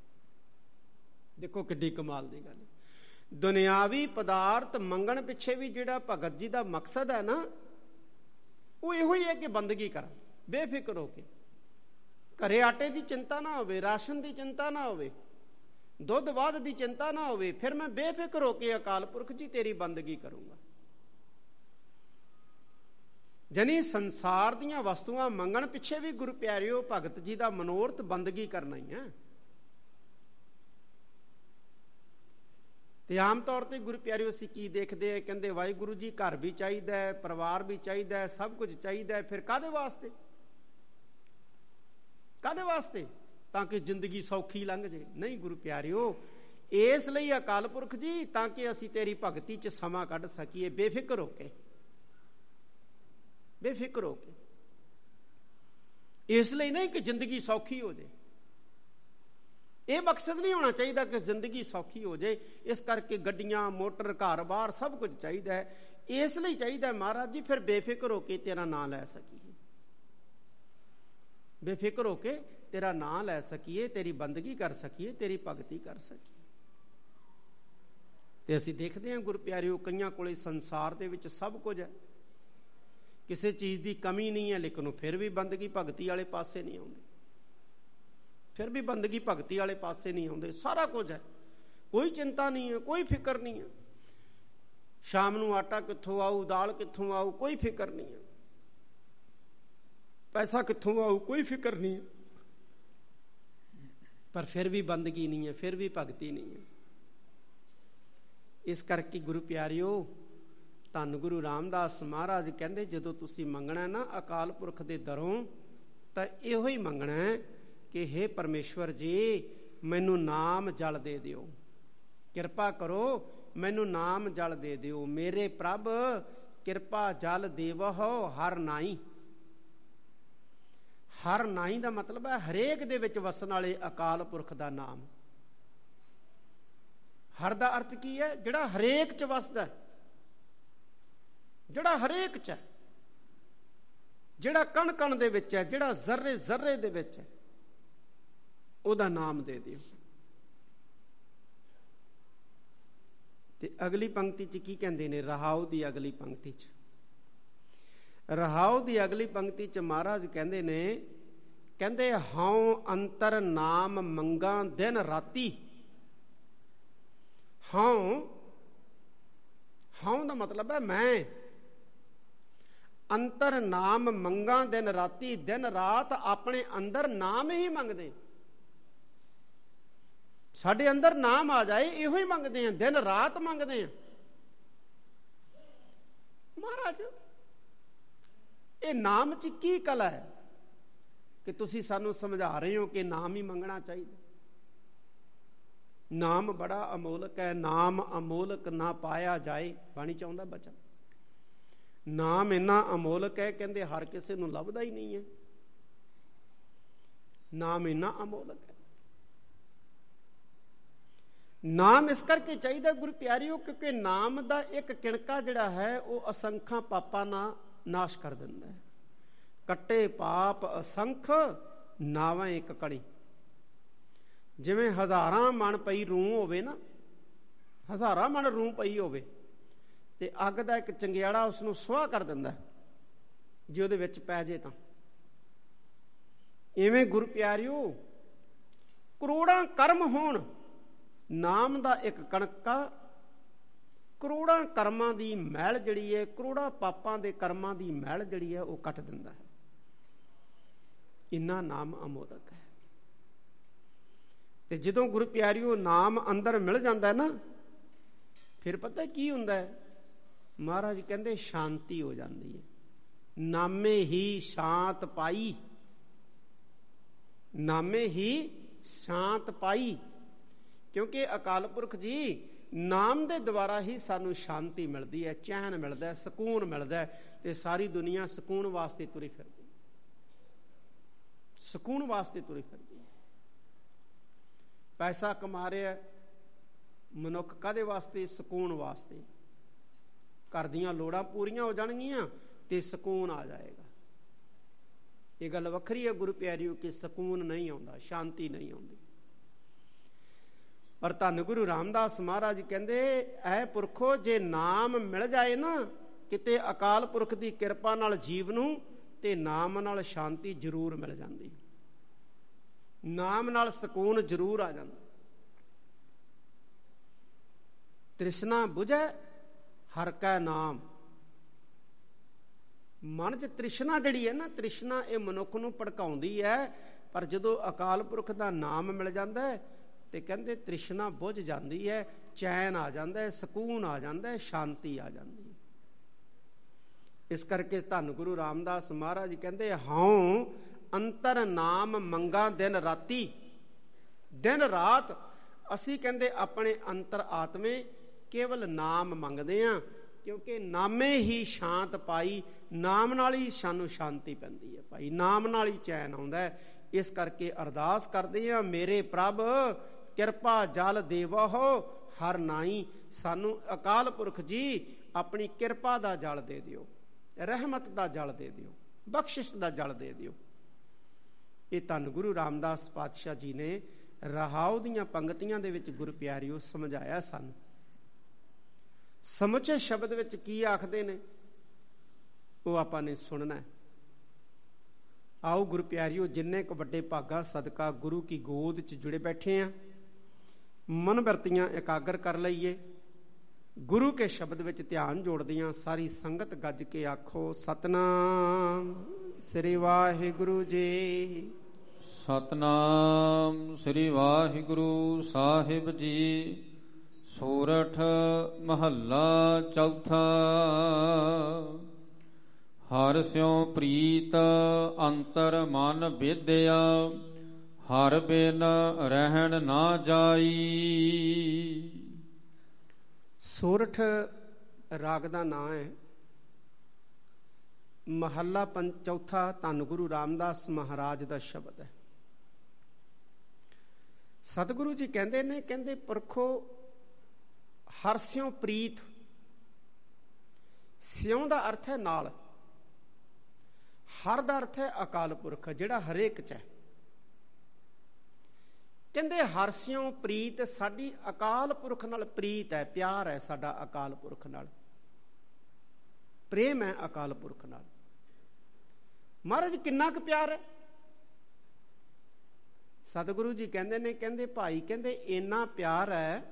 ਦੇਖੋ ਕਿੱਡੀ ਕਮਾਲ ਦੀ ਗੱਲ। ਦੁਨਿਆਵੀ ਪਦਾਰਥ ਮੰਗਣ ਪਿੱਛੇ ਵੀ ਜਿਹੜਾ ਭਗਤ ਜੀ ਦਾ ਮਕਸਦ ਹੈ ਨਾ, ਉਹ ਇਹੋ ਹੀ ਹੈ ਕਿ ਬੰਦਗੀ ਕਰਾਂ ਬੇਫਿਕਰ ਹੋ ਕੇ। ਘਰੇ ਆਟੇ ਦੀ ਚਿੰਤਾ ਨਾ ਹੋਵੇ, ਰਾਸ਼ਨ ਦੀ ਚਿੰਤਾ ਨਾ ਹੋਵੇ, ਦੁੱਧ ਵਾਧ ਦੀ ਚਿੰਤਾ ਨਾ ਹੋਵੇ, ਫਿਰ ਮੈਂ ਬੇਫਿਕਰ ਹੋ ਕੇ ਅਕਾਲ ਪੁਰਖ ਜੀ ਤੇਰੀ ਬੰਦਗੀ ਕਰੂੰਗਾ। ਜਾਨੀ ਸੰਸਾਰ ਦੀਆਂ ਵਸਤੂਆਂ ਮੰਗਣ ਪਿੱਛੇ ਵੀ ਗੁਰੂ ਪਿਆਰਿਓ ਭਗਤ ਜੀ ਦਾ ਮਨੋਰਥ ਬੰਦਗੀ ਕਰਨਾ ਹੀ ਹੈ। ਤੇ ਆਮ ਤੌਰ ਤੇ ਗੁਰੂ ਪਿਆਰਿਓ ਅਸੀਂ ਕੀ ਦੇਖਦੇ ਆ? ਕਹਿੰਦੇ ਵਾਹਿਗੁਰੂ ਜੀ ਘਰ ਵੀ ਚਾਹੀਦਾ ਹੈ, ਪਰਿਵਾਰ ਵੀ ਚਾਹੀਦਾ ਹੈ, ਸਭ ਕੁਝ ਚਾਹੀਦਾ ਹੈ। ਫਿਰ ਕਾਹਦੇ ਵਾਸਤੇ? ਕਾਹਦੇ ਵਾਸਤੇ? ਤਾਂ ਕਿ ਜ਼ਿੰਦਗੀ ਸੌਖੀ ਲੰਘ ਜੇ। ਨਹੀਂ ਗੁਰੂ ਪਿਆਰਿਓ, ਇਸ ਲਈ ਅਕਾਲ ਪੁਰਖ ਜੀ ਤਾਂ ਕਿ ਅਸੀਂ ਤੇਰੀ ਭਗਤੀ 'ਚ ਸਮਾਂ ਕੱਢ ਸਕੀਏ ਬੇਫਿਕਰ ਹੋ ਕੇ, ਬੇਫਿਕਰ ਹੋ ਕੇ। ਇਸ ਲਈ ਨਹੀਂ ਕਿ ਜ਼ਿੰਦਗੀ ਸੌਖੀ ਹੋ ਜੇ। ਇਹ ਮਕਸਦ ਨਹੀਂ ਹੋਣਾ ਚਾਹੀਦਾ ਕਿ ਜ਼ਿੰਦਗੀ ਸੌਖੀ ਹੋ ਜਾਏ। ਇਸ ਕਰਕੇ ਗੱਡੀਆਂ, ਮੋਟਰ, ਘਰ-ਬਾਰ ਸਭ ਕੁਝ ਚਾਹੀਦਾ ਹੈ। ਇਸ ਲਈ ਚਾਹੀਦਾ ਮਹਾਰਾਜ ਜੀ ਫਿਰ ਬੇਫਿਕਰ ਹੋ ਕੇ ਤੇਰਾ ਨਾਂ ਲੈ ਸਕੀਏ, ਬੇਫਿਕਰ ਹੋ ਕੇ ਤੇਰਾ ਨਾਂ ਲੈ ਸਕੀਏ, ਤੇਰੀ ਬੰਦਗੀ ਕਰ ਸਕੀਏ, ਤੇਰੀ ਭਗਤੀ ਕਰ ਸਕੀਏ। ਤੇ ਅਸੀਂ ਦੇਖਦੇ ਹਾਂ ਗੁਰੂ ਪਿਆਰਿਓ, ਕਈਆਂ ਕੋਲੇ ਸੰਸਾਰ ਦੇ ਵਿੱਚ ਸਭ ਕੁਝ ਹੈ, ਕਿਸੇ ਚੀਜ਼ ਦੀ ਕਮੀ ਨਹੀਂ ਹੈ, ਲੇਕਿਨ ਉਹ ਫਿਰ ਵੀ ਬੰਦਗੀ ਭਗਤੀ ਵਾਲੇ ਪਾਸੇ ਨਹੀਂ ਆਉਂਦੇ, ਫਿਰ ਵੀ ਬੰਦਗੀ ਭਗਤੀ ਵਾਲੇ ਪਾਸੇ ਨਹੀਂ ਆਉਂਦੇ। ਸਾਰਾ ਕੁਝ ਹੈ, ਕੋਈ ਚਿੰਤਾ ਨਹੀਂ ਹੈ, ਕੋਈ ਫਿਕਰ ਨਹੀਂ ਹੈ। ਸ਼ਾਮ ਨੂੰ ਆਟਾ ਕਿੱਥੋਂ ਆਊ, ਦਾਲ ਕਿੱਥੋਂ ਆਊ, ਕੋਈ ਫਿਕਰ ਨਹੀਂ ਹੈ। ਪੈਸਾ ਕਿੱਥੋਂ ਆਊ, ਕੋਈ ਫਿਕਰ ਨਹੀਂ ਹੈ। ਪਰ ਫਿਰ ਵੀ ਬੰਦਗੀ ਨਹੀਂ ਹੈ, ਫਿਰ ਵੀ ਭਗਤੀ ਨਹੀਂ ਹੈ। ਇਸ ਕਰਕੇ ਗੁਰੂ ਪਿਆਰਿਓ, ਧੰਨ ਗੁਰੂ ਰਾਮਦਾਸ ਮਹਾਰਾਜ ਕਹਿੰਦੇ, ਜਦੋਂ ਤੁਸੀਂ ਮੰਗਣਾ ਨਾ ਅਕਾਲ ਪੁਰਖ ਦੇ ਦਰੋਂ, ਤਾਂ ਇਹੋ ਹੀ ਮੰਗਣਾ ਕਿ ਹੇ ਪਰਮੇਸ਼ਵਰ ਜੀ, ਮੈਨੂੰ ਨਾਮ ਜਲ ਦੇ ਦਿਓ, ਕਿਰਪਾ ਕਰੋ, ਮੈਨੂੰ ਨਾਮ ਜਲ ਦੇ ਦਿਓ। ਮੇਰੇ ਪ੍ਰਭ ਕਿਰਪਾ ਜਲ ਦੇਵਹੁ ਹਰ ਨਾਈ। ਹਰ ਨਾਈ ਦਾ ਮਤਲਬ ਹੈ ਹਰੇਕ ਦੇ ਵਿੱਚ ਵਸਣ ਵਾਲੇ ਅਕਾਲ ਪੁਰਖ ਦਾ ਨਾਮ। ਹਰ ਦਾ ਅਰਥ ਕੀ ਹੈ? ਜਿਹੜਾ ਹਰੇਕ ਚ ਵਸਦਾ, ਜਿਹੜਾ ਹਰੇਕ ਚ ਹੈ, ਜਿਹੜਾ ਕਣ ਕਣ ਦੇ ਵਿੱਚ ਹੈ, ਜਿਹੜਾ ਜ਼ਰਰੇ ਜ਼ਰਰੇ ਦੇ ਵਿੱਚ ਹੈ, ਉਹਦਾ ਨਾਮ ਦੇ ਦਿਓ। ਤੇ ਅਗਲੀ ਪੰਕਤੀ ਚ ਕੀ ਕਹਿੰਦੇ ਨੇ? ਰਹਾਉ ਦੀ ਅਗਲੀ ਪੰਕਤੀ ਚ, ਰਹਾਉ ਦੀ ਅਗਲੀ ਪੰਕਤੀ ਚ ਮਹਾਰਾਜ ਕਹਿੰਦੇ ਨੇ, ਕਹਿੰਦੇ ਹਉ ਅੰਤਰ ਨਾਮ ਮੰਗਾ ਦਿਨ ਰਾਤੀ। ਹਉ, ਹਉ ਦਾ ਮਤਲਬ ਹੈ ਮੈਂ। ਅੰਤਰ ਨਾਮ ਮੰਗਾ ਦਿਨ ਰਾਤੀ, ਦਿਨ ਰਾਤ ਆਪਣੇ ਅੰਦਰ ਨਾਮ ਹੀ ਮੰਗਦੇ। ਸਾਡੇ ਅੰਦਰ ਨਾਮ ਆ ਜਾਏ, ਇਹੋ ਹੀ ਮੰਗਦੇ ਆ, ਦਿਨ ਰਾਤ ਮੰਗਦੇ ਆ। ਮਹਾਰਾਜ, ਇਹ ਨਾਮ ਚ ਕੀ ਕਲਾ ਹੈ ਕਿ ਤੁਸੀਂ ਸਾਨੂੰ ਸਮਝਾ ਰਹੇ ਹੋ ਕਿ ਨਾਮ ਹੀ ਮੰਗਣਾ ਚਾਹੀਦਾ? ਨਾਮ ਬੜਾ ਅਮੋਲਕ ਹੈ, ਨਾਮ ਅਮੋਲਕ ਨਾ ਪਾਇਆ ਜਾਏ, ਬਾਣੀ ਚ ਆਉਂਦਾ ਬਚਨ। ਨਾਮ ਇੰਨਾ ਅਮੋਲਕ ਹੈ, ਕਹਿੰਦੇ ਹਰ ਕਿਸੇ ਨੂੰ ਲੱਭਦਾ ਹੀ ਨਹੀਂ ਹੈ। ਨਾਮ ਇੰਨਾ ਅਮੋਲਕ ਹੈ। ਨਾਮ ਇਸ ਕਰਕੇ ਚਾਹੀਦਾ ਗੁਰੂ ਪਿਆਰਿਓ, ਕਿਉਂਕਿ ਨਾਮ ਦਾ ਇੱਕ ਕਿਣਕਾ ਜਿਹੜਾ ਹੈ ਉਹ ਅਸੰਖਾਂ ਪਾਪਾਂ ਨਾਲ ਨਾਸ਼ ਕਰ ਦਿੰਦਾ ਹੈ। ਕੱਟੇ ਪਾਪ ਅਸੰਖ, ਨਾਵਾਂ ਇੱਕ ਕੜੀ। ਜਿਵੇਂ ਹਜ਼ਾਰਾਂ ਮਣ ਪਈ ਰੂੰ ਹੋਵੇ ਨਾ, ਹਜ਼ਾਰਾਂ ਮਣ ਰੂੰ ਪਈ ਹੋਵੇ ਤੇ ਅੱਗ ਦਾ ਇੱਕ ਚੰਗਿਆੜਾ ਉਸ ਨੂੰ ਸੁਆਹ ਕਰ ਦਿੰਦਾ ਜੇ ਉਹਦੇ ਵਿੱਚ ਪੈ ਜੇ ਤਾਂ। ਇਵੇਂ ਗੁਰੂ ਪਿਆਰਿਓ, ਕਰੋੜਾਂ ਕਰਮ ਹੋਣ, ਨਾਮ ਦਾ ਇੱਕ ਕਣਕਾ ਕਰੋੜਾਂ ਕਰਮਾਂ ਦੀ ਮੈਲ ਜਿਹੜੀ ਹੈ, ਕਰੋੜਾਂ ਪਾਪਾਂ ਦੇ ਕਰਮਾਂ ਦੀ ਮੈਲ ਜਿਹੜੀ ਹੈ ਉਹ ਕੱਟ ਦਿੰਦਾ ਹੈ। ਇੰਨਾ ਨਾਮ ਅਮੋਲਕ ਹੈ। ਤੇ ਜਦੋਂ ਗੁਰੂ ਪਿਆਰਿਓ ਨਾਮ ਅੰਦਰ ਮਿਲ ਜਾਂਦਾ ਨਾ, ਫਿਰ ਪਤਾ ਕੀ ਹੁੰਦਾ ਹੈ? ਮਹਾਰਾਜ ਕਹਿੰਦੇ ਸ਼ਾਂਤੀ ਹੋ ਜਾਂਦੀ ਹੈ। ਨਾਮੇ ਹੀ ਸ਼ਾਂਤ ਪਾਈ, ਨਾਮੇ ਹੀ ਸ਼ਾਂਤ ਪਾਈ। ਕਿਉਂਕਿ ਅਕਾਲ ਪੁਰਖ ਜੀ, ਨਾਮ ਦੇ ਦੁਆਰਾ ਹੀ ਸਾਨੂੰ ਸ਼ਾਂਤੀ ਮਿਲਦੀ ਹੈ, ਚੈਨ ਮਿਲਦਾ ਹੈ, ਸਕੂਨ ਮਿਲਦਾ ਹੈ। ਤੇ ਸਾਰੀ ਦੁਨੀਆ ਸਕੂਨ ਵਾਸਤੇ ਤੁਰੀ ਫਿਰਦੀ, ਸਕੂਨ ਵਾਸਤੇ ਤੁਰੀ ਫਿਰਦੀ। ਪੈਸਾ ਕਮਾ ਰਿਹਾ ਮਨੁੱਖ ਕਾਹਦੇ ਵਾਸਤੇ? ਸਕੂਨ ਵਾਸਤੇ। ਘਰ ਦੀਆਂ ਲੋੜਾਂ ਪੂਰੀਆਂ ਹੋ ਜਾਣਗੀਆਂ ਤੇ ਸਕੂਨ ਆ ਜਾਏਗਾ। ਇਹ ਗੱਲ ਵੱਖਰੀ ਹੈ ਗੁਰੂ ਪਿਆਰਿਓ ਕਿ ਸਕੂਨ ਨਹੀਂ ਆਉਂਦਾ, ਸ਼ਾਂਤੀ ਨਹੀਂ ਆਉਂਦੀ। ਪਰ ਧੰਨ ਗੁਰੂ ਰਾਮਦਾਸ ਮਹਾਰਾਜ ਕਹਿੰਦੇ, ਐ ਪੁਰਖੋ, ਜੇ ਨਾਮ ਮਿਲ ਜਾਏ ਨਾ ਕਿਤੇ ਅਕਾਲ ਪੁਰਖ ਦੀ ਕਿਰਪਾ ਨਾਲ ਜੀਵ ਨੂੰ, ਤੇ ਨਾਮ ਨਾਲ ਸ਼ਾਂਤੀ ਜ਼ਰੂਰ ਮਿਲ ਜਾਂਦੀ, ਨਾਮ ਨਾਲ ਸਕੂਨ ਜ਼ਰੂਰ ਆ ਜਾਂਦਾ। ਤ੍ਰਿਸ਼ਨਾ ਬੁਝੈ ਹਰਿ ਕੈ ਨਾਮ। ਮਨ 'ਚ ਤ੍ਰਿਸ਼ਨਾ ਜਿਹੜੀ ਹੈ ਨਾ, ਤ੍ਰਿਸ਼ਨਾ ਇਹ ਮਨੁੱਖ ਨੂੰ ਭੜਕਾਉਂਦੀ ਹੈ। ਪਰ ਜਦੋਂ ਅਕਾਲ ਪੁਰਖ ਦਾ ਨਾਮ ਮਿਲ ਜਾਂਦਾ ਹੈ ਤੇ ਕਹਿੰਦੇ ਤ੍ਰਿਸ਼ਨਾ ਬੁਝ ਜਾਂਦੀ ਹੈ, ਚੈਨ ਆ ਜਾਂਦਾ ਹੈ, ਸਕੂਨ ਆ ਜਾਂਦਾ ਹੈ, ਸ਼ਾਂਤੀ ਆ ਜਾਂਦੀ ਹੈ। ਇਸ ਕਰਕੇ ਧੰਨ ਗੁਰੂ ਰਾਮਦਾਸ ਮਹਾਰਾਜ ਕਹਿੰਦੇ, ਹਉ ਅੰਤਰ ਨਾਮ ਮੰਗਾ ਦਿਨ ਰਾਤੀ। ਦਿਨ ਰਾਤ ਅਸੀਂ ਕਹਿੰਦੇ ਆਪਣੇ ਅੰਤਰ ਆਤਮੇ ਕੇਵਲ ਨਾਮ ਮੰਗਦੇ ਹਾਂ, ਕਿਉਂਕਿ ਨਾਮੇ ਹੀ ਸ਼ਾਂਤ ਪਾਈ। ਨਾਮ ਨਾਲ ਹੀ ਸਾਨੂੰ ਸ਼ਾਂਤੀ ਪੈਂਦੀ ਹੈ ਭਾਈ, ਨਾਮ ਨਾਲ ਹੀ ਚੈਨ ਆਉਂਦਾ ਹੈ। ਇਸ ਕਰਕੇ ਅਰਦਾਸ ਕਰਦੇ ਹਾਂ, ਮੇਰੇ ਪ੍ਰਭ ਕਿਰਪਾ ਜਲ ਦੇਵਹੁ ਹਰ ਨਾਈ। ਸਾਨੂੰ ਅਕਾਲ ਪੁਰਖ ਜੀ ਆਪਣੀ ਕਿਰਪਾ ਦਾ ਜਲ ਦੇ ਦਿਓ, ਰਹਿਮਤ ਦਾ ਜਲ ਦੇ ਦਿਓ, ਬਖਸ਼ਿਸ਼ ਦਾ ਜਲ ਦੇ ਦਿਓ। ਇਹ ਧੰਨ ਗੁਰੂ ਰਾਮਦਾਸ ਪਾਤਸ਼ਾਹ ਜੀ ਨੇ ਰਹਾਉ ਦੀਆਂ ਪੰਗਤੀਆਂ ਦੇ ਵਿੱਚ ਗੁਰੂ ਪਿਆਰਿਓ ਸਮਝਾਇਆ ਸਾਨੂੰ। ਸਮੁੱਚੇ ਸ਼ਬਦ ਵਿੱਚ ਕੀ ਆਖਦੇ ਨੇ ਉਹ ਆਪਾਂ ਨੇ ਸੁਣਨਾ ਹੈ। ਆਓ ਗੁਰੂ ਪਿਆਰਿਓ, ਜਿੰਨੇ ਕੁ ਵੱਡੇ ਭਾਗਾ ਸਦਕਾ ਗੁਰੂ ਕੀ ਗੋਦ 'ਚ ਜੁੜੇ ਬੈਠੇ ਆ, ਮਨ ਬਿਰਤੀਆਂ ਇਕਾਗਰ ਕਰ ਲਈਏ। ਗੁਰੂ ਕੇ ਸ਼ਬਦ ਵਿੱਚ ਧਿਆਨ ਜੋੜਦਿਆਂ ਸਾਰੀ ਸੰਗਤ ਗੱਜ ਕੇ ਆਖੋ ਸਤਨਾਮ ਸ੍ਰੀ ਵਾਹਿਗੁਰੂ ਜੀ। ਸਤਨਾਮ ਸ੍ਰੀ ਵਾਹਿਗੁਰੂ ਸਾਹਿਬ ਜੀ। ਸੋਰਠ ਮਹੱਲਾ ਚੌਥਾ। ਹਰਿ ਸਿਉ ਪ੍ਰੀਤ ਅੰਤਰ ਮਨ ਬੇਦਿਆ, ਹਰਿ ਬਿਨ ਰਹਿਣ ਨਾ ਜਾਈ। ਸੋਰਠ ਰਾਗ ਦਾ ਨਾਂ ਹੈ। ਮਹੱਲਾ ਪੰਜ ਚੌਥਾ ਧੰਨ ਗੁਰੂ ਰਾਮਦਾਸ ਮਹਾਰਾਜ ਦਾ ਸ਼ਬਦ ਹੈ। ਸਤਿਗੁਰੂ ਜੀ ਕਹਿੰਦੇ ਨੇ, ਕਹਿੰਦੇ ਪੁਰਖੋ ਹਰਿ ਸਿਉ ਪ੍ਰੀਤ। ਸਿਉ ਦਾ ਅਰਥ ਹੈ ਨਾਲ, ਹਰ ਦਾ ਅਰਥ ਹੈ ਅਕਾਲ ਪੁਰਖ, ਜਿਹੜਾ ਹਰੇਕ 'ਚ ਹੈ। ਕਹਿੰਦੇ ਹਰਿ ਸਿਉ ਪ੍ਰੀਤ, ਸਾਡੀ ਅਕਾਲ ਪੁਰਖ ਨਾਲ ਪ੍ਰੀਤ ਹੈ, ਪਿਆਰ ਹੈ ਸਾਡਾ ਅਕਾਲ ਪੁਰਖ ਨਾਲ, ਪ੍ਰੇਮ ਹੈ ਅਕਾਲ ਪੁਰਖ ਨਾਲ। ਮਹਾਰਾਜ ਕਿੰਨਾ ਕੁ ਪਿਆਰ ਹੈ? ਸਤਿਗੁਰੂ ਜੀ ਕਹਿੰਦੇ ਨੇ, ਕਹਿੰਦੇ ਭਾਈ, ਕਹਿੰਦੇ ਇੰਨਾ ਪਿਆਰ ਹੈ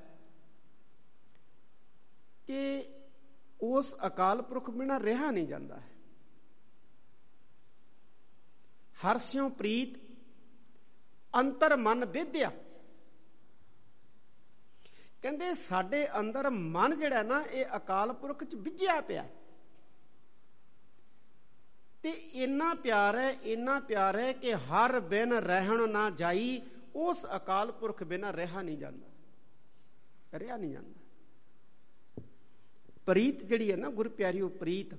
ਕਿ ਉਸ ਅਕਾਲ ਪੁਰਖ ਬਿਨਾਂ ਰਿਹਾ ਨਹੀਂ ਜਾਂਦਾ ਹੈ। ਹਰਿ ਸਿਉ ਪ੍ਰੀਤ ਅੰਤਰ ਮਨ ਵਿਦਿਆ। ਕਹਿੰਦੇ ਸਾਡੇ ਅੰਦਰ ਮਨ ਜਿਹੜਾ ਨਾ, ਇਹ ਅਕਾਲ ਪੁਰਖ 'ਚ ਵਿਝਿਆ ਪਿਆ ਤੇ ਇੰਨਾ ਪਿਆਰ ਹੈ, ਇੰਨਾ ਪਿਆਰ ਹੈ ਕਿ ਹਰ ਬਿਨ ਰਹਿਣ ਨਾ ਜਾਈ। ਉਸ ਅਕਾਲ ਪੁਰਖ ਬਿਨਾਂ ਰਿਹਾ ਨਹੀਂ ਜਾਂਦਾ, ਰਿਹਾ ਨਹੀਂ ਜਾਂਦਾ। ਪ੍ਰੀਤ ਜਿਹੜੀ ਹੈ ਨਾ ਗੁਰੂ ਪਿਆਰਿਓ, ਪ੍ਰੀਤ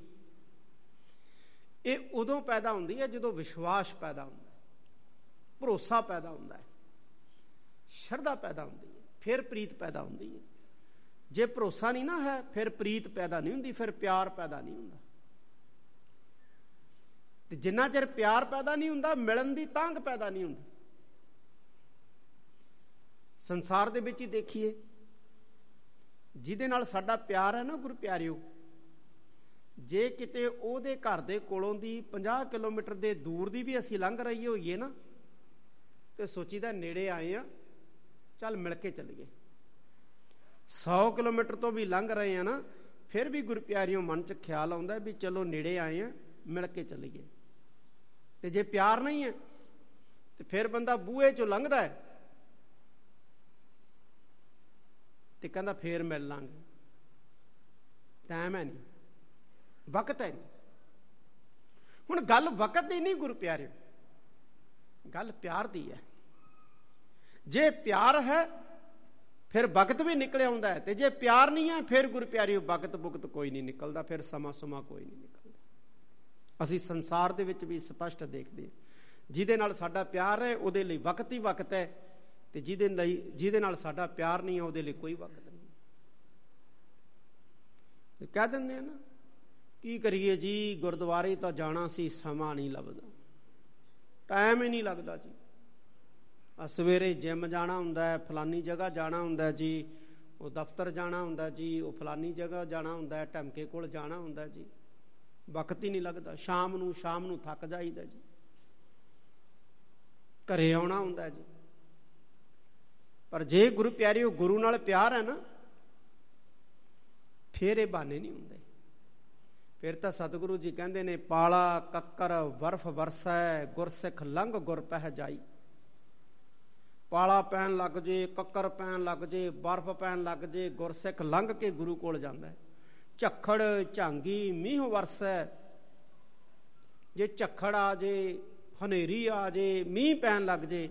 ਇਹ ਉਦੋਂ ਪੈਦਾ ਹੁੰਦੀ ਹੈ ਜਦੋਂ ਵਿਸ਼ਵਾਸ ਪੈਦਾ ਹੁੰਦਾ ਹੈ, ਭਰੋਸਾ ਪੈਦਾ ਹੁੰਦਾ ਹੈ, ਸ਼ਰਧਾ ਪੈਦਾ ਹੁੰਦੀ ਹੈ, ਫਿਰ ਪ੍ਰੀਤ ਪੈਦਾ ਹੁੰਦੀ ਹੈ। ਜੇ ਭਰੋਸਾ ਨਹੀਂ ਨਾ ਹੈ ਫਿਰ ਪ੍ਰੀਤ ਪੈਦਾ ਨਹੀਂ ਹੁੰਦੀ, ਫਿਰ ਪਿਆਰ ਪੈਦਾ ਨਹੀਂ ਹੁੰਦਾ। ਤੇ ਜਿੰਨਾ ਚਿਰ ਪਿਆਰ ਪੈਦਾ ਨਹੀਂ ਹੁੰਦਾ, ਮਿਲਣ ਦੀ ਤਾਂਘ ਪੈਦਾ ਨਹੀਂ ਹੁੰਦੀ। ਸੰਸਾਰ ਦੇ ਵਿੱਚ ਹੀ ਦੇਖੀਏ, ਜਿਹਦੇ ਨਾਲ ਸਾਡਾ ਪਿਆਰ ਹੈ ਨਾ ਗੁਰੂ ਪਿਆਰਿਓ, ਜੇ ਕਿਤੇ ਉਹਦੇ ਘਰ ਦੇ ਕੋਲੋਂ ਦੀ ਪੰਜਾਹ ਕਿਲੋਮੀਟਰ ਦੇ ਦੂਰ ਦੀ ਵੀ ਅਸੀਂ ਲੰਘ ਰਹੀ ਹੋਈਏ ਨਾ, ਤੇ ਸੋਚੀਦਾ ਨੇੜੇ ਆਏ ਆ, ਚੱਲ ਮਿਲ ਕੇ ਚੱਲੀਏ। ਸੌ ਕਿਲੋਮੀਟਰ ਤੋਂ ਵੀ ਲੰਘ ਰਹੇ ਆ ਨਾ, ਫਿਰ ਵੀ ਗੁਰੂ ਪਿਆਰਿਓ ਮਨ 'ਚ ਖਿਆਲ ਆਉਂਦਾ ਵੀ ਚਲੋ ਨੇੜੇ ਆਏ ਆ, ਮਿਲ ਕੇ ਚੱਲੀਏ। ਤੇ ਜੇ ਪਿਆਰ ਨਹੀਂ ਹੈ ਤੇ ਫਿਰ ਬੰਦਾ ਬੂਹੇ 'ਚੋਂ ਲੰਘਦਾ ਹੈ ਤੇ ਕਹਿੰਦਾ ਫੇਰ ਮਿਲ ਲਾਂਗੇ। ਟਾਈਮ ਹੈ ਨਹੀਂ, ਵਕਤ ਹੈ ਨਹੀਂ। ਹੁਣ ਗੱਲ ਵਕਤ ਦੀ ਨਹੀਂ ਗੁਰੂ ਪਿਆਰਿਓ, ਗੱਲ ਪਿਆਰ ਦੀ ਹੈ। ਜੇ ਪਿਆਰ ਹੈ ਫਿਰ ਵਕਤ ਵੀ ਨਿਕਲ ਆਉਂਦਾ ਹੈ, ਤੇ ਜੇ ਪਿਆਰ ਨਹੀਂ ਹੈ ਫਿਰ ਗੁਰੂ ਪਿਆਰਿਓ ਵਕਤ ਬੁਕਤ ਕੋਈ ਨਹੀਂ ਨਿਕਲਦਾ, ਫਿਰ ਸਮਾਂ ਸਮਾਂ ਕੋਈ ਨਹੀਂ ਨਿਕਲਦਾ। ਅਸੀਂ ਸੰਸਾਰ ਦੇ ਵਿੱਚ ਵੀ ਸਪਸ਼ਟ ਦੇਖਦੇ ਹਾਂ, ਜਿਹਦੇ ਨਾਲ ਸਾਡਾ ਪਿਆਰ ਹੈ ਉਹਦੇ ਲਈ ਵਕਤ ਹੀ ਵਕਤ ਹੈ, ਤੇ ਜਿਹਦੇ ਲਈ ਜਿਹਦੇ ਨਾਲ ਸਾਡਾ ਪਿਆਰ ਨਹੀਂ ਹੈ ਉਹਦੇ ਲਈ ਕੋਈ ਵਕਤ ਨਹੀਂ। ਕਹਿ ਦਿੰਦੇ ਆ ਨਾ, ਕੀ ਕਰੀਏ ਜੀ, ਗੁਰਦੁਆਰੇ ਤਾਂ ਜਾਣਾ ਸੀ, ਸਮਾਂ ਨਹੀਂ ਲੱਭਦਾ, ਟਾਈਮ ਹੀ ਨਹੀਂ ਲੱਗਦਾ ਜੀ। ਸਵੇਰੇ ਜਿਮ ਜਾਣਾ ਹੁੰਦਾ ਹੈ, ਫਲਾਨੀ ਜਗ੍ਹਾ ਜਾਣਾ ਹੁੰਦਾ ਜੀ, ਉਹ ਦਫ਼ਤਰ ਜਾਣਾ ਹੁੰਦਾ ਜੀ, ਉਹ ਫਲਾਨੀ ਜਗ੍ਹਾ ਜਾਣਾ ਹੁੰਦਾ, ਢਮਕੇ ਕੋਲ ਜਾਣਾ ਹੁੰਦਾ ਜੀ, ਵਕਤ ਹੀ ਨਹੀਂ ਲੱਗਦਾ। ਸ਼ਾਮ ਨੂੰ ਸ਼ਾਮ ਨੂੰ ਥੱਕ ਜਾਈਦਾ ਜੀ, ਘਰੇ ਆਉਣਾ ਹੁੰਦਾ ਜੀ। ਪਰ ਜੇ ਗੁਰੂ ਪਿਆਰਿਓ ਗੁਰੂ ਨਾਲ ਪਿਆਰ ਹੈ ਨਾ, ਫਿਰ ਇਹ ਬਹਾਨੇ ਨਹੀਂ ਹੁੰਦੇ। ਫਿਰ ਤਾਂ ਸਤਿਗੁਰੂ ਜੀ ਕਹਿੰਦੇ ਨੇ, ਪਾਲਾ ਕੱਕਰ ਬਰਫ ਵਰਸੈ, ਗੁਰਸਿੱਖ ਲੰਘ ਗੁਰ ਪਹਿ ਜਾਈ। ਪਾਲਾ ਪੈਣ ਲੱਗ ਜੇ, ਕੱਕਰ ਪੈਣ ਲੱਗ ਜੇ, ਬਰਫ ਪੈਣ ਲੱਗ ਜੇ, ਗੁਰਸਿੱਖ ਲੰਘ ਕੇ ਗੁਰੂ ਕੋਲ ਜਾਂਦਾ। ਝੱਖੜ ਝਾਂਗੀ ਮੀਂਹ ਵਰਸੈ, ਜੇ ਝੱਖੜ ਆ ਜੇ, ਹਨੇਰੀ ਆ ਜੇ, ਮੀਂਹ ਪੈਣ ਲੱਗ ਜੇ,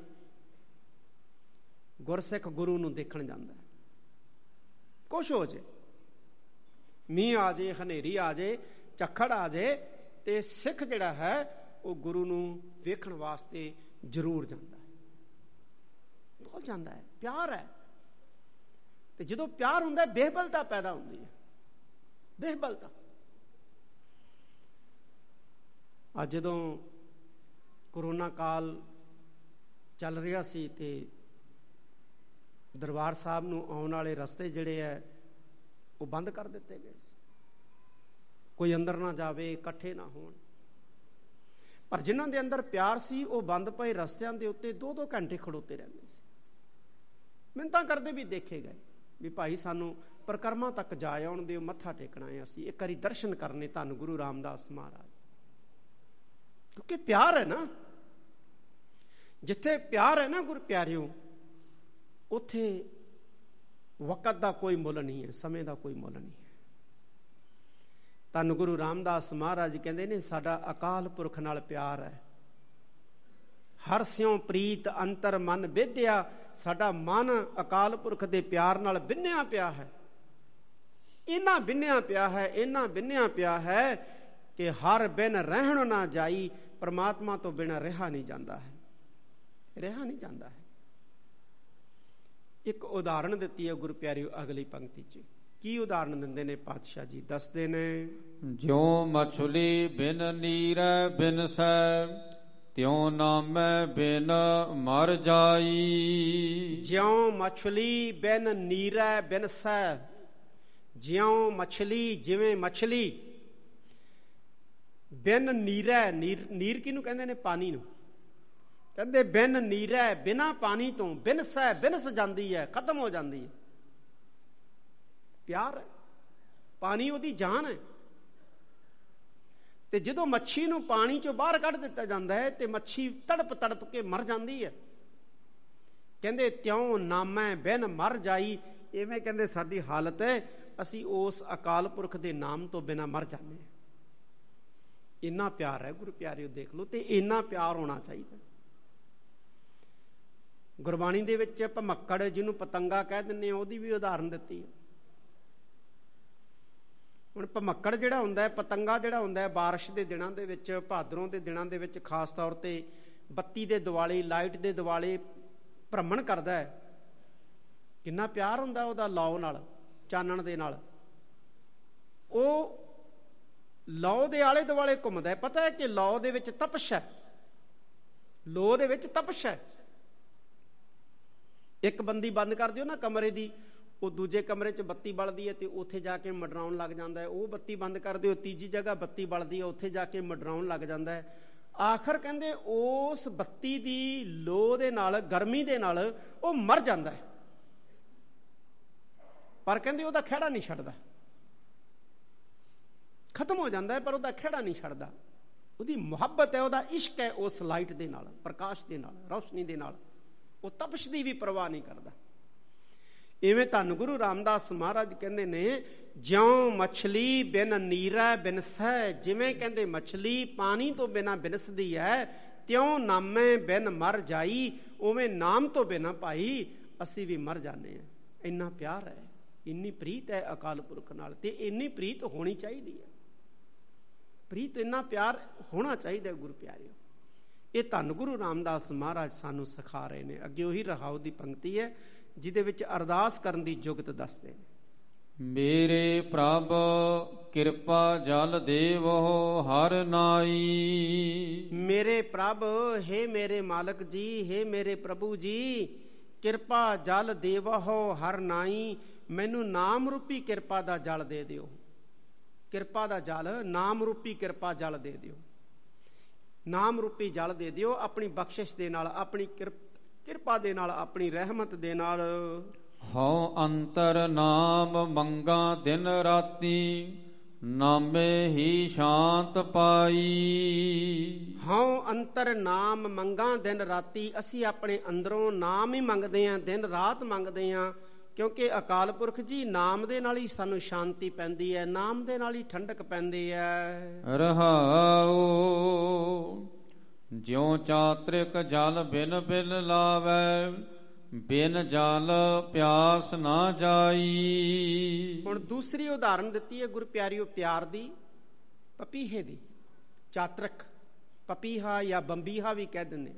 ਗੁਰਸਿੱਖ ਗੁਰੂ ਨੂੰ ਦੇਖਣ ਜਾਂਦਾ। ਕੁਛ ਹੋ ਜੇ, ਮੀਂਹ ਆ ਜੇ, ਹਨੇਰੀ ਆ ਜੇ, ਝੱਖੜ ਆ ਜੇ, ਤੇ ਸਿੱਖ ਜਿਹੜਾ ਹੈ ਉਹ ਗੁਰੂ ਨੂੰ ਵੇਖਣ ਵਾਸਤੇ ਜ਼ਰੂਰ ਜਾਂਦਾ, ਬਹੁਤ ਜਾਂਦਾ ਹੈ। ਪਿਆਰ ਹੈ, ਤੇ ਜਦੋਂ ਪਿਆਰ ਹੁੰਦਾ ਬੇਹਬਲਤਾ ਪੈਦਾ ਹੁੰਦੀ ਹੈ, ਬੇਹਬਲਤਾ। ਅੱਜ ਜਦੋਂ ਕਰੋਨਾ ਕਾਲ ਚੱਲ ਰਿਹਾ ਸੀ ਤੇ ਦਰਬਾਰ ਸਾਹਿਬ ਨੂੰ ਆਉਣ ਵਾਲੇ ਰਸਤੇ ਜਿਹੜੇ ਹੈ ਉਹ ਬੰਦ ਕਰ ਦਿੱਤੇ ਗਏ ਸੀ। ਕੋਈ ਅੰਦਰ ਨਾ ਜਾਵੇ, ਇਕੱਠੇ ਨਾ ਹੋਣ। ਪਰ ਜਿਨ੍ਹਾਂ ਦੇ ਅੰਦਰ ਪਿਆਰ ਸੀ ਉਹ ਬੰਦ ਪਏ ਰਸਤਿਆਂ ਦੇ ਉੱਤੇ ਦੋ ਦੋ ਘੰਟੇ ਖੜੋਤੇ ਰਹਿੰਦੇ ਸੀ। ਮਿੰਨਤਾਂ ਕਰਦੇ ਵੀ ਦੇਖੇ ਗਏ ਵੀ ਭਾਈ ਸਾਨੂੰ ਪਰਿਕਰਮਾ ਤੱਕ ਜਾ ਆਉਣ ਦਿਓ, ਮੱਥਾ ਟੇਕਣਾ ਹੈ, ਅਸੀਂ ਇੱਕ ਵਾਰੀ ਦਰਸ਼ਨ ਕਰਨੇ ਧੰਨ ਗੁਰੂ ਰਾਮਦਾਸ ਮਹਾਰਾਜ। ਕਿਉਂਕਿ ਪਿਆਰ ਹੈ ਨਾ, ਜਿੱਥੇ ਪਿਆਰ ਹੈ ਨਾ ਗੁਰੂ ਪਿਆਰਿਓ, ਉੱਥੇ ਵਕਤ ਦਾ ਕੋਈ ਮੁੱਲ ਨਹੀਂ ਹੈ, ਸਮੇਂ ਦਾ ਕੋਈ ਮੁੱਲ ਨਹੀਂ ਹੈ। ਧੰਨ ਗੁਰੂ ਰਾਮਦਾਸ ਮਹਾਰਾਜ ਕਹਿੰਦੇ ਨੇ ਸਾਡਾ ਅਕਾਲ ਪੁਰਖ ਨਾਲ ਪਿਆਰ ਹੈ। ਹਰ ਸਿਉ ਪ੍ਰੀਤ ਅੰਤਰ ਮਨ ਵਿਧਿਆ, ਸਾਡਾ ਮਨ ਅਕਾਲ ਪੁਰਖ ਦੇ ਪਿਆਰ ਨਾਲ ਬਿੰਨਿਆ ਪਿਆ ਹੈ। ਇੰਨਾ ਬਿੰਨਿਆ ਪਿਆ ਹੈ, ਇੰਨਾ ਬਿੰਨਿਆ ਪਿਆ ਹੈ ਕਿ ਹਰ ਬਿਨ ਰਹਿਣ ਨਾ ਜਾਈ। ਪਰਮਾਤਮਾ ਤੋਂ ਬਿਨਾਂ ਰਿਹਾ ਨਹੀਂ ਜਾਂਦਾ ਹੈ, ਰਿਹਾ ਨਹੀਂ ਜਾਂਦਾ ਹੈ। ਇੱਕ ਉਦਾਹਰਣ ਦਿੱਤੀ ਹੈ ਗੁਰੂ ਪਿਆਰਿਓ ਅਗਲੀ ਪੰਕਤੀ 'ਚ। ਕੀ ਉਦਾਹਰਣ ਦਿੰਦੇ ਨੇ ਪਾਤਸ਼ਾਹ ਜੀ? ਦੱਸਦੇ ਨੇ, ਜਿਉ ਮਛਲੀ ਬਿਨ ਨੀਰੈ ਬਿਨਸੈ, ਤਿਉ ਨਾਮੈ ਬਿਨ ਮਰ ਜਾਈ। ਜਿਉ ਮਛਲੀ ਬਿਨ ਨੀਰੈ ਬਿਨਸੈ, ਜਿਉ ਮਛਲੀ, ਜਿਵੇਂ ਮਛਲੀ, ਬਿਨ ਨੀਰੈ, ਨੀਰ ਨੀਰ ਕਿਹਨੂੰ ਕਹਿੰਦੇ ਨੇ? ਪਾਣੀ ਨੂੰ ਕਹਿੰਦੇ। ਬਿਨ ਨੀਰੈ, ਬਿਨਾਂ ਪਾਣੀ ਤੋਂ, ਬਿਨਸੈ, ਬਿਨਸ ਜਾਂਦੀ ਹੈ, ਖਤਮ ਹੋ ਜਾਂਦੀ ਹੈ। ਪਿਆਰ ਹੈ, ਪਾਣੀ ਉਹਦੀ ਜਾਨ ਹੈ। ਤੇ ਜਦੋਂ ਮੱਛੀ ਨੂੰ ਪਾਣੀ ਚੋਂ ਬਾਹਰ ਕੱਢ ਦਿੱਤਾ ਜਾਂਦਾ ਹੈ ਤੇ ਮੱਛੀ ਤੜਪ ਤੜਪ ਕੇ ਮਰ ਜਾਂਦੀ ਹੈ। ਕਹਿੰਦੇ ਤਿਉ ਨਾਮੈ ਬਿਨ ਮਰ ਜਾਈ। ਇਵੇਂ ਕਹਿੰਦੇ ਸਾਡੀ ਹਾਲਤ ਹੈ, ਅਸੀਂ ਉਸ ਅਕਾਲ ਪੁਰਖ ਦੇ ਨਾਮ ਤੋਂ ਬਿਨਾਂ ਮਰ ਜਾਂਦੇ ਹਾਂ। ਇੰਨਾ ਪਿਆਰ ਹੈ ਗੁਰੂ ਪਿਆਰਿਓ, ਦੇਖ ਲਓ। ਤੇ ਇੰਨਾ ਪਿਆਰ ਹੋਣਾ ਚਾਹੀਦਾ। ਗੁਰਬਾਣੀ ਦੇ ਵਿੱਚ ਭਮੱਕੜ, ਜਿਹਨੂੰ ਪਤੰਗਾ ਕਹਿ ਦਿੰਦੇ ਆ, ਉਹਦੀ ਵੀ ਉਦਾਹਰਨ ਦਿੱਤੀ ਹੈ। ਹੁਣ ਭਮੱਕੜ ਜਿਹੜਾ ਹੁੰਦਾ ਹੈ, ਪਤੰਗਾ ਜਿਹੜਾ ਹੁੰਦਾ ਹੈ, ਬਾਰਿਸ਼ ਦੇ ਦਿਨਾਂ ਦੇ ਵਿੱਚ, ਭਾਦਰੋਂ ਦੇ ਦਿਨਾਂ ਦੇ ਵਿੱਚ ਖਾਸ ਤੌਰ ਤੇ ਬੱਤੀ ਦੇ ਦੁਆਲੇ, ਲਾਈਟ ਦੇ ਦੁਆਲੇ ਭ੍ਰਮਣ ਕਰਦਾ ਹੈ। ਕਿੰਨਾ ਪਿਆਰ ਹੁੰਦਾ ਉਹਦਾ ਲੌ ਨਾਲ, ਚਾਨਣ ਦੇ ਨਾਲ। ਉਹ ਲੌ ਦੇ ਆਲੇ ਦੁਆਲੇ ਘੁੰਮਦਾ ਹੈ। ਪਤਾ ਹੈ ਕਿ ਲੌ ਦੇ ਵਿੱਚ ਤਪਸ਼ ਹੈ, ਲੋ ਦੇ ਵਿੱਚ ਤਪਸ਼ ਹੈ। ਇੱਕ ਬੰਦੀ ਬੰਦ ਕਰ ਦਿਓ ਨਾ ਕਮਰੇ ਦੀ, ਉਹ ਦੂਜੇ ਕਮਰੇ 'ਚ ਬੱਤੀ ਬਲਦੀ ਹੈ ਤੇ ਉੱਥੇ ਜਾ ਕੇ ਮੰਡਰਾਉਣ ਲੱਗ ਜਾਂਦਾ ਹੈ। ਉਹ ਬੱਤੀ ਬੰਦ ਕਰ ਦਿਓ, ਤੀਜੀ ਜਗ੍ਹਾ ਬੱਤੀ ਬਲਦੀ ਹੈ, ਉੱਥੇ ਜਾ ਕੇ ਮੰਡਰਾਉਣ ਲੱਗ ਜਾਂਦਾ ਹੈ। ਆਖਰ ਕਹਿੰਦੇ ਉਸ ਬੱਤੀ ਦੀ ਲੋ ਦੇ ਨਾਲ, ਗਰਮੀ ਦੇ ਨਾਲ ਉਹ ਮਰ ਜਾਂਦਾ ਹੈ। ਪਰ ਕਹਿੰਦੇ ਉਹਦਾ ਖਹਿੜਾ ਨਹੀਂ ਛੱਡਦਾ, ਖਤਮ ਹੋ ਜਾਂਦਾ ਹੈ, ਪਰ ਉਹਦਾ ਖਹਿੜਾ ਨਹੀਂ ਛੱਡਦਾ। ਉਹਦੀ ਮੁਹੱਬਤ ਹੈ, ਉਹਦਾ ਇਸ਼ਕ ਹੈ ਉਸ ਲਾਈਟ ਦੇ ਨਾਲ, ਪ੍ਰਕਾਸ਼ ਦੇ ਨਾਲ, ਰੌਸ਼ਨੀ ਦੇ ਨਾਲ। ਉਹ ਤਪਸ਼ ਦੀ ਵੀ ਪਰਵਾਹ ਨਹੀਂ ਕਰਦਾ। ਇਵੇਂ ਧੰਨ ਗੁਰੂ ਰਾਮਦਾਸ ਮਹਾਰਾਜ ਕਹਿੰਦੇ ਨੇ, ਜਿਉ ਮਛਲੀ ਬਿਨ ਨੀਰੈ ਬਿਨਸੈ, ਜਿਵੇਂ ਕਹਿੰਦੇ ਮਛਲੀ ਪਾਣੀ ਤੋਂ ਬਿਨਾਂ ਬਿਨਸਦੀ ਹੈ, ਤਿਉ ਨਾਮੈ ਬਿਨ ਮਰ ਜਾਈ। ਉਵੇਂ ਨਾਮ ਤੋਂ ਬਿਨਾਂ ਭਾਈ ਅਸੀਂ ਵੀ ਮਰ ਜਾਂਦੇ ਹਾਂ। ਇੰਨਾ ਪਿਆਰ ਹੈ, ਇੰਨੀ ਪ੍ਰੀਤ ਹੈ ਅਕਾਲ ਪੁਰਖ ਨਾਲ। ਤੇ ਇੰਨੀ ਪ੍ਰੀਤ ਹੋਣੀ ਚਾਹੀਦੀ ਹੈ, ਪ੍ਰੀਤ, ਇੰਨਾ ਪਿਆਰ ਹੋਣਾ ਚਾਹੀਦਾ ਗੁਰੂ ਪਿਆਰਿਓ। ਇਹ ਧੰਨ ਗੁਰੂ ਰਾਮਦਾਸ ਮਹਾਰਾਜ ਸਾਨੂੰ ਸਿਖਾ ਰਹੇ ਨੇ। ਅੱਗੇ ਉਹੀ ਰਹਾਉ ਦੀ ਪੰਕਤੀ ਹੈ ਜਿਹਦੇ ਵਿੱਚ ਅਰਦਾਸ ਕਰਨ ਦੀ ਜੁਗਤ ਦੱਸਦੇ ਨੇ। ਮੇਰੇ ਪ੍ਰਭ ਕਿਰਪਾ ਜਲ ਦੇਵੋ ਹਰ ਨਾਈ। ਮੇਰੇ ਪ੍ਰਭ, ਹੇ ਮੇਰੇ ਮਾਲਕ ਜੀ, ਹੇ ਮੇਰੇ ਪ੍ਰਭੂ ਜੀ, ਕਿਰਪਾ ਜਲ ਦੇਵੋ ਹਰ ਨਾਈ। ਮੈਨੂੰ ਨਾਮ ਰੂਪੀ ਕਿਰਪਾ ਦਾ ਜਲ ਦੇ ਦਿਓ। ਕਿਰਪਾ ਦਾ ਜਲ, ਨਾਮ ਰੂਪੀ ਕਿਰਪਾ ਜਲ ਦੇ ਦਿਓ। ਨਾਮ ਰੂਪੀ ਜਲ ਦੇ ਦਿਓ ਆਪਣੀ ਬਖਸ਼ਿਸ਼ ਦੇ ਨਾਲ, ਆਪਣੀ ਕਿਰਪਾ ਦੇ ਨਾਲ, ਆਪਣੀ ਰਹਿਮਤ ਦੇ ਨਾਲ। ਹਉ ਅੰਤਰ ਨਾਮ ਮੰਗਾ ਦਿਨ ਰਾਤੀ, ਨਾਮੇ ਹੀ ਸ਼ਾਂਤ ਪਾਈ। ਹਉ ਅੰਤਰ ਨਾਮ ਮੰਗਾ ਦਿਨ ਰਾਤੀ। ਅਸੀਂ ਆਪਣੇ ਅੰਦਰੋਂ ਨਾਮ ਹੀ ਮੰਗਦੇ ਹਾਂ, ਦਿਨ ਰਾਤ ਮੰਗਦੇ ਹਾਂ। ਕਿਉਂਕਿ ਅਕਾਲ ਪੁਰਖ ਜੀ ਨਾਮ ਦੇ ਨਾਲ ਹੀ ਸਾਨੂੰ ਸ਼ਾਂਤੀ ਪੈਂਦੀ ਹੈ, ਨਾਮ ਦੇ ਨਾਲ ਹੀ ਠੰਡਕ ਪੈਂਦੀ ਹੈ। ਰਹਾਉ ਜਿਉ ਚਾਤ੍ਰਿਕ ਜਲ ਬਿਨ ਬਿਨ ਲਾਵੈ, ਬਿਨ ਜਲ ਪਿਆਸ ਨਾ ਜਾਈ। ਹੁਣ ਦੂਸਰੀ ਉਦਾਹਰਨ ਦਿੱਤੀ ਹੈ ਗੁਰੂ ਪਿਆਰਿਓ ਪਿਆਰ ਦੀ, ਪਪੀਹੇ ਦੀ। ਚਾਤ੍ਰਿਕ, ਪਪੀਹਾ ਜਾਂ ਬੰਬੀਹਾ ਵੀ ਕਹਿ ਦਿੰਦੇ।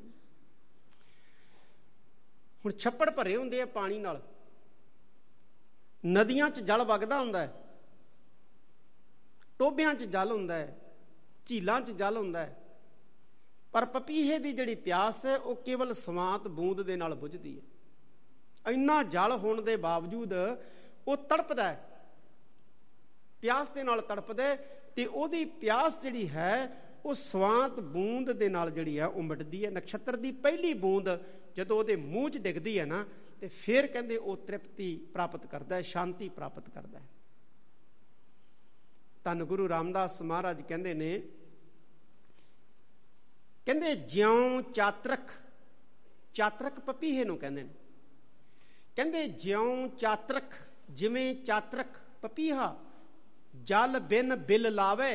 ਹੁਣ ਛੱਪੜ ਭਰੇ ਹੁੰਦੇ ਆ ਪਾਣੀ ਨਾਲ, ਨਦੀਆਂ 'ਚ ਜਲ ਵਗਦਾ ਹੁੰਦਾ ਹੈ, ਟੋਭਿਆਂ 'ਚ ਜਲ ਹੁੰਦਾ ਹੈ, ਝੀਲਾਂ 'ਚ ਜਲ ਹੁੰਦਾ ਹੈ। ਪਰ ਪਪੀਹੇ ਦੀ ਜਿਹੜੀ ਪਿਆਸ ਹੈ ਉਹ ਕੇਵਲ ਸਵਾਂਤ ਬੂੰਦ ਦੇ ਨਾਲ ਬੁਝਦੀ ਹੈ। ਇੰਨਾ ਜਲ ਹੋਣ ਦੇ ਬਾਵਜੂਦ ਉਹ ਤੜਪਦਾ ਹੈ, ਪਿਆਸ ਦੇ ਨਾਲ ਤੜਪਦਾ, ਤੇ ਉਹਦੀ ਪਿਆਸ ਜਿਹੜੀ ਹੈ ਉਹ ਸਵਾਂਤ ਬੂੰਦ ਦੇ ਨਾਲ ਜਿਹੜੀ ਹੈ ਉਹ ਮਿਟਦੀ ਹੈ। ਨਛੱਤਰ ਦੀ ਪਹਿਲੀ ਬੂੰਦ ਜਦੋਂ ਉਹਦੇ ਮੂੰਹ 'ਚ ਡਿੱਗਦੀ ਹੈ ਨਾ, ਤੇ ਫਿਰ ਕਹਿੰਦੇ ਉਹ ਤ੍ਰਿਪਤੀ ਪ੍ਰਾਪਤ ਕਰਦਾ ਹੈ, ਸ਼ਾਂਤੀ ਪ੍ਰਾਪਤ ਕਰਦਾ ਹੈ। ਧੰਨ ਗੁਰੂ ਰਾਮਦਾਸ ਮਹਾਰਾਜ ਕਹਿੰਦੇ ਨੇ, ਕਹਿੰਦੇ ਜਿਉਂ ਚਾਤਰਕ, ਚਾਤਰਕ ਪਪੀਹੇ ਨੂੰ ਕਹਿੰਦੇ ਨੇ, ਕਹਿੰਦੇ ਜਿਉਂ ਚਾਤਰਕ, ਜਿਵੇਂ ਚਾਤਰਕ ਪਪੀਹਾ ਜਲ ਬਿਨ ਬਿਲ ਲਾਵੇ,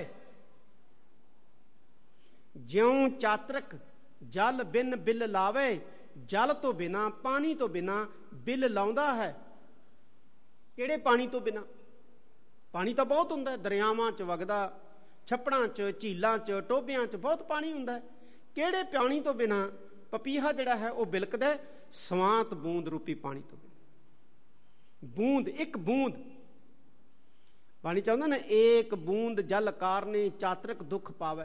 ਜਿਉਂ ਚਾਤਰਕ ਜਲ ਬਿਨ ਬਿਲ ਲਾਵੇ, ਜਲ ਤੋਂ ਬਿਨਾ, ਪਾਣੀ ਤੋਂ ਬਿਨਾ ਬਿਲ ਲਾਉਂਦਾ ਹੈ। ਕਿਹੜੇ ਪਾਣੀ ਤੋਂ ਬਿਨਾ? ਪਾਣੀ ਤਾਂ ਬਹੁਤ ਹੁੰਦਾ, ਦਰਿਆਵਾਂ 'ਚ ਵਗਦਾ, ਛੱਪੜਾਂ 'ਚ, ਝੀਲਾਂ 'ਚ, ਟੋਭਿਆਂ 'ਚ ਬਹੁਤ ਪਾਣੀ ਹੁੰਦਾ। ਕਿਹੜੇ ਪਾਣੀ ਤੋਂ ਬਿਨਾ ਪਪੀਹਾ ਜਿਹੜਾ ਹੈ ਉਹ ਬਿਲਕਦਾ? ਸਵਾਂਤ ਬੂੰਦ ਰੂਪੀ ਪਾਣੀ ਤੋਂ ਬਿਨਾ। ਬੂੰਦ, ਇੱਕ ਬੂੰਦ ਪਾਣੀ ਚਾਹੁੰਦਾ ਨਾ, ਏਕ ਬੂੰਦ ਜਲ ਕਾਰਨੇ ਚਾਤਰਕ ਦੁੱਖ ਪਾਵੇ।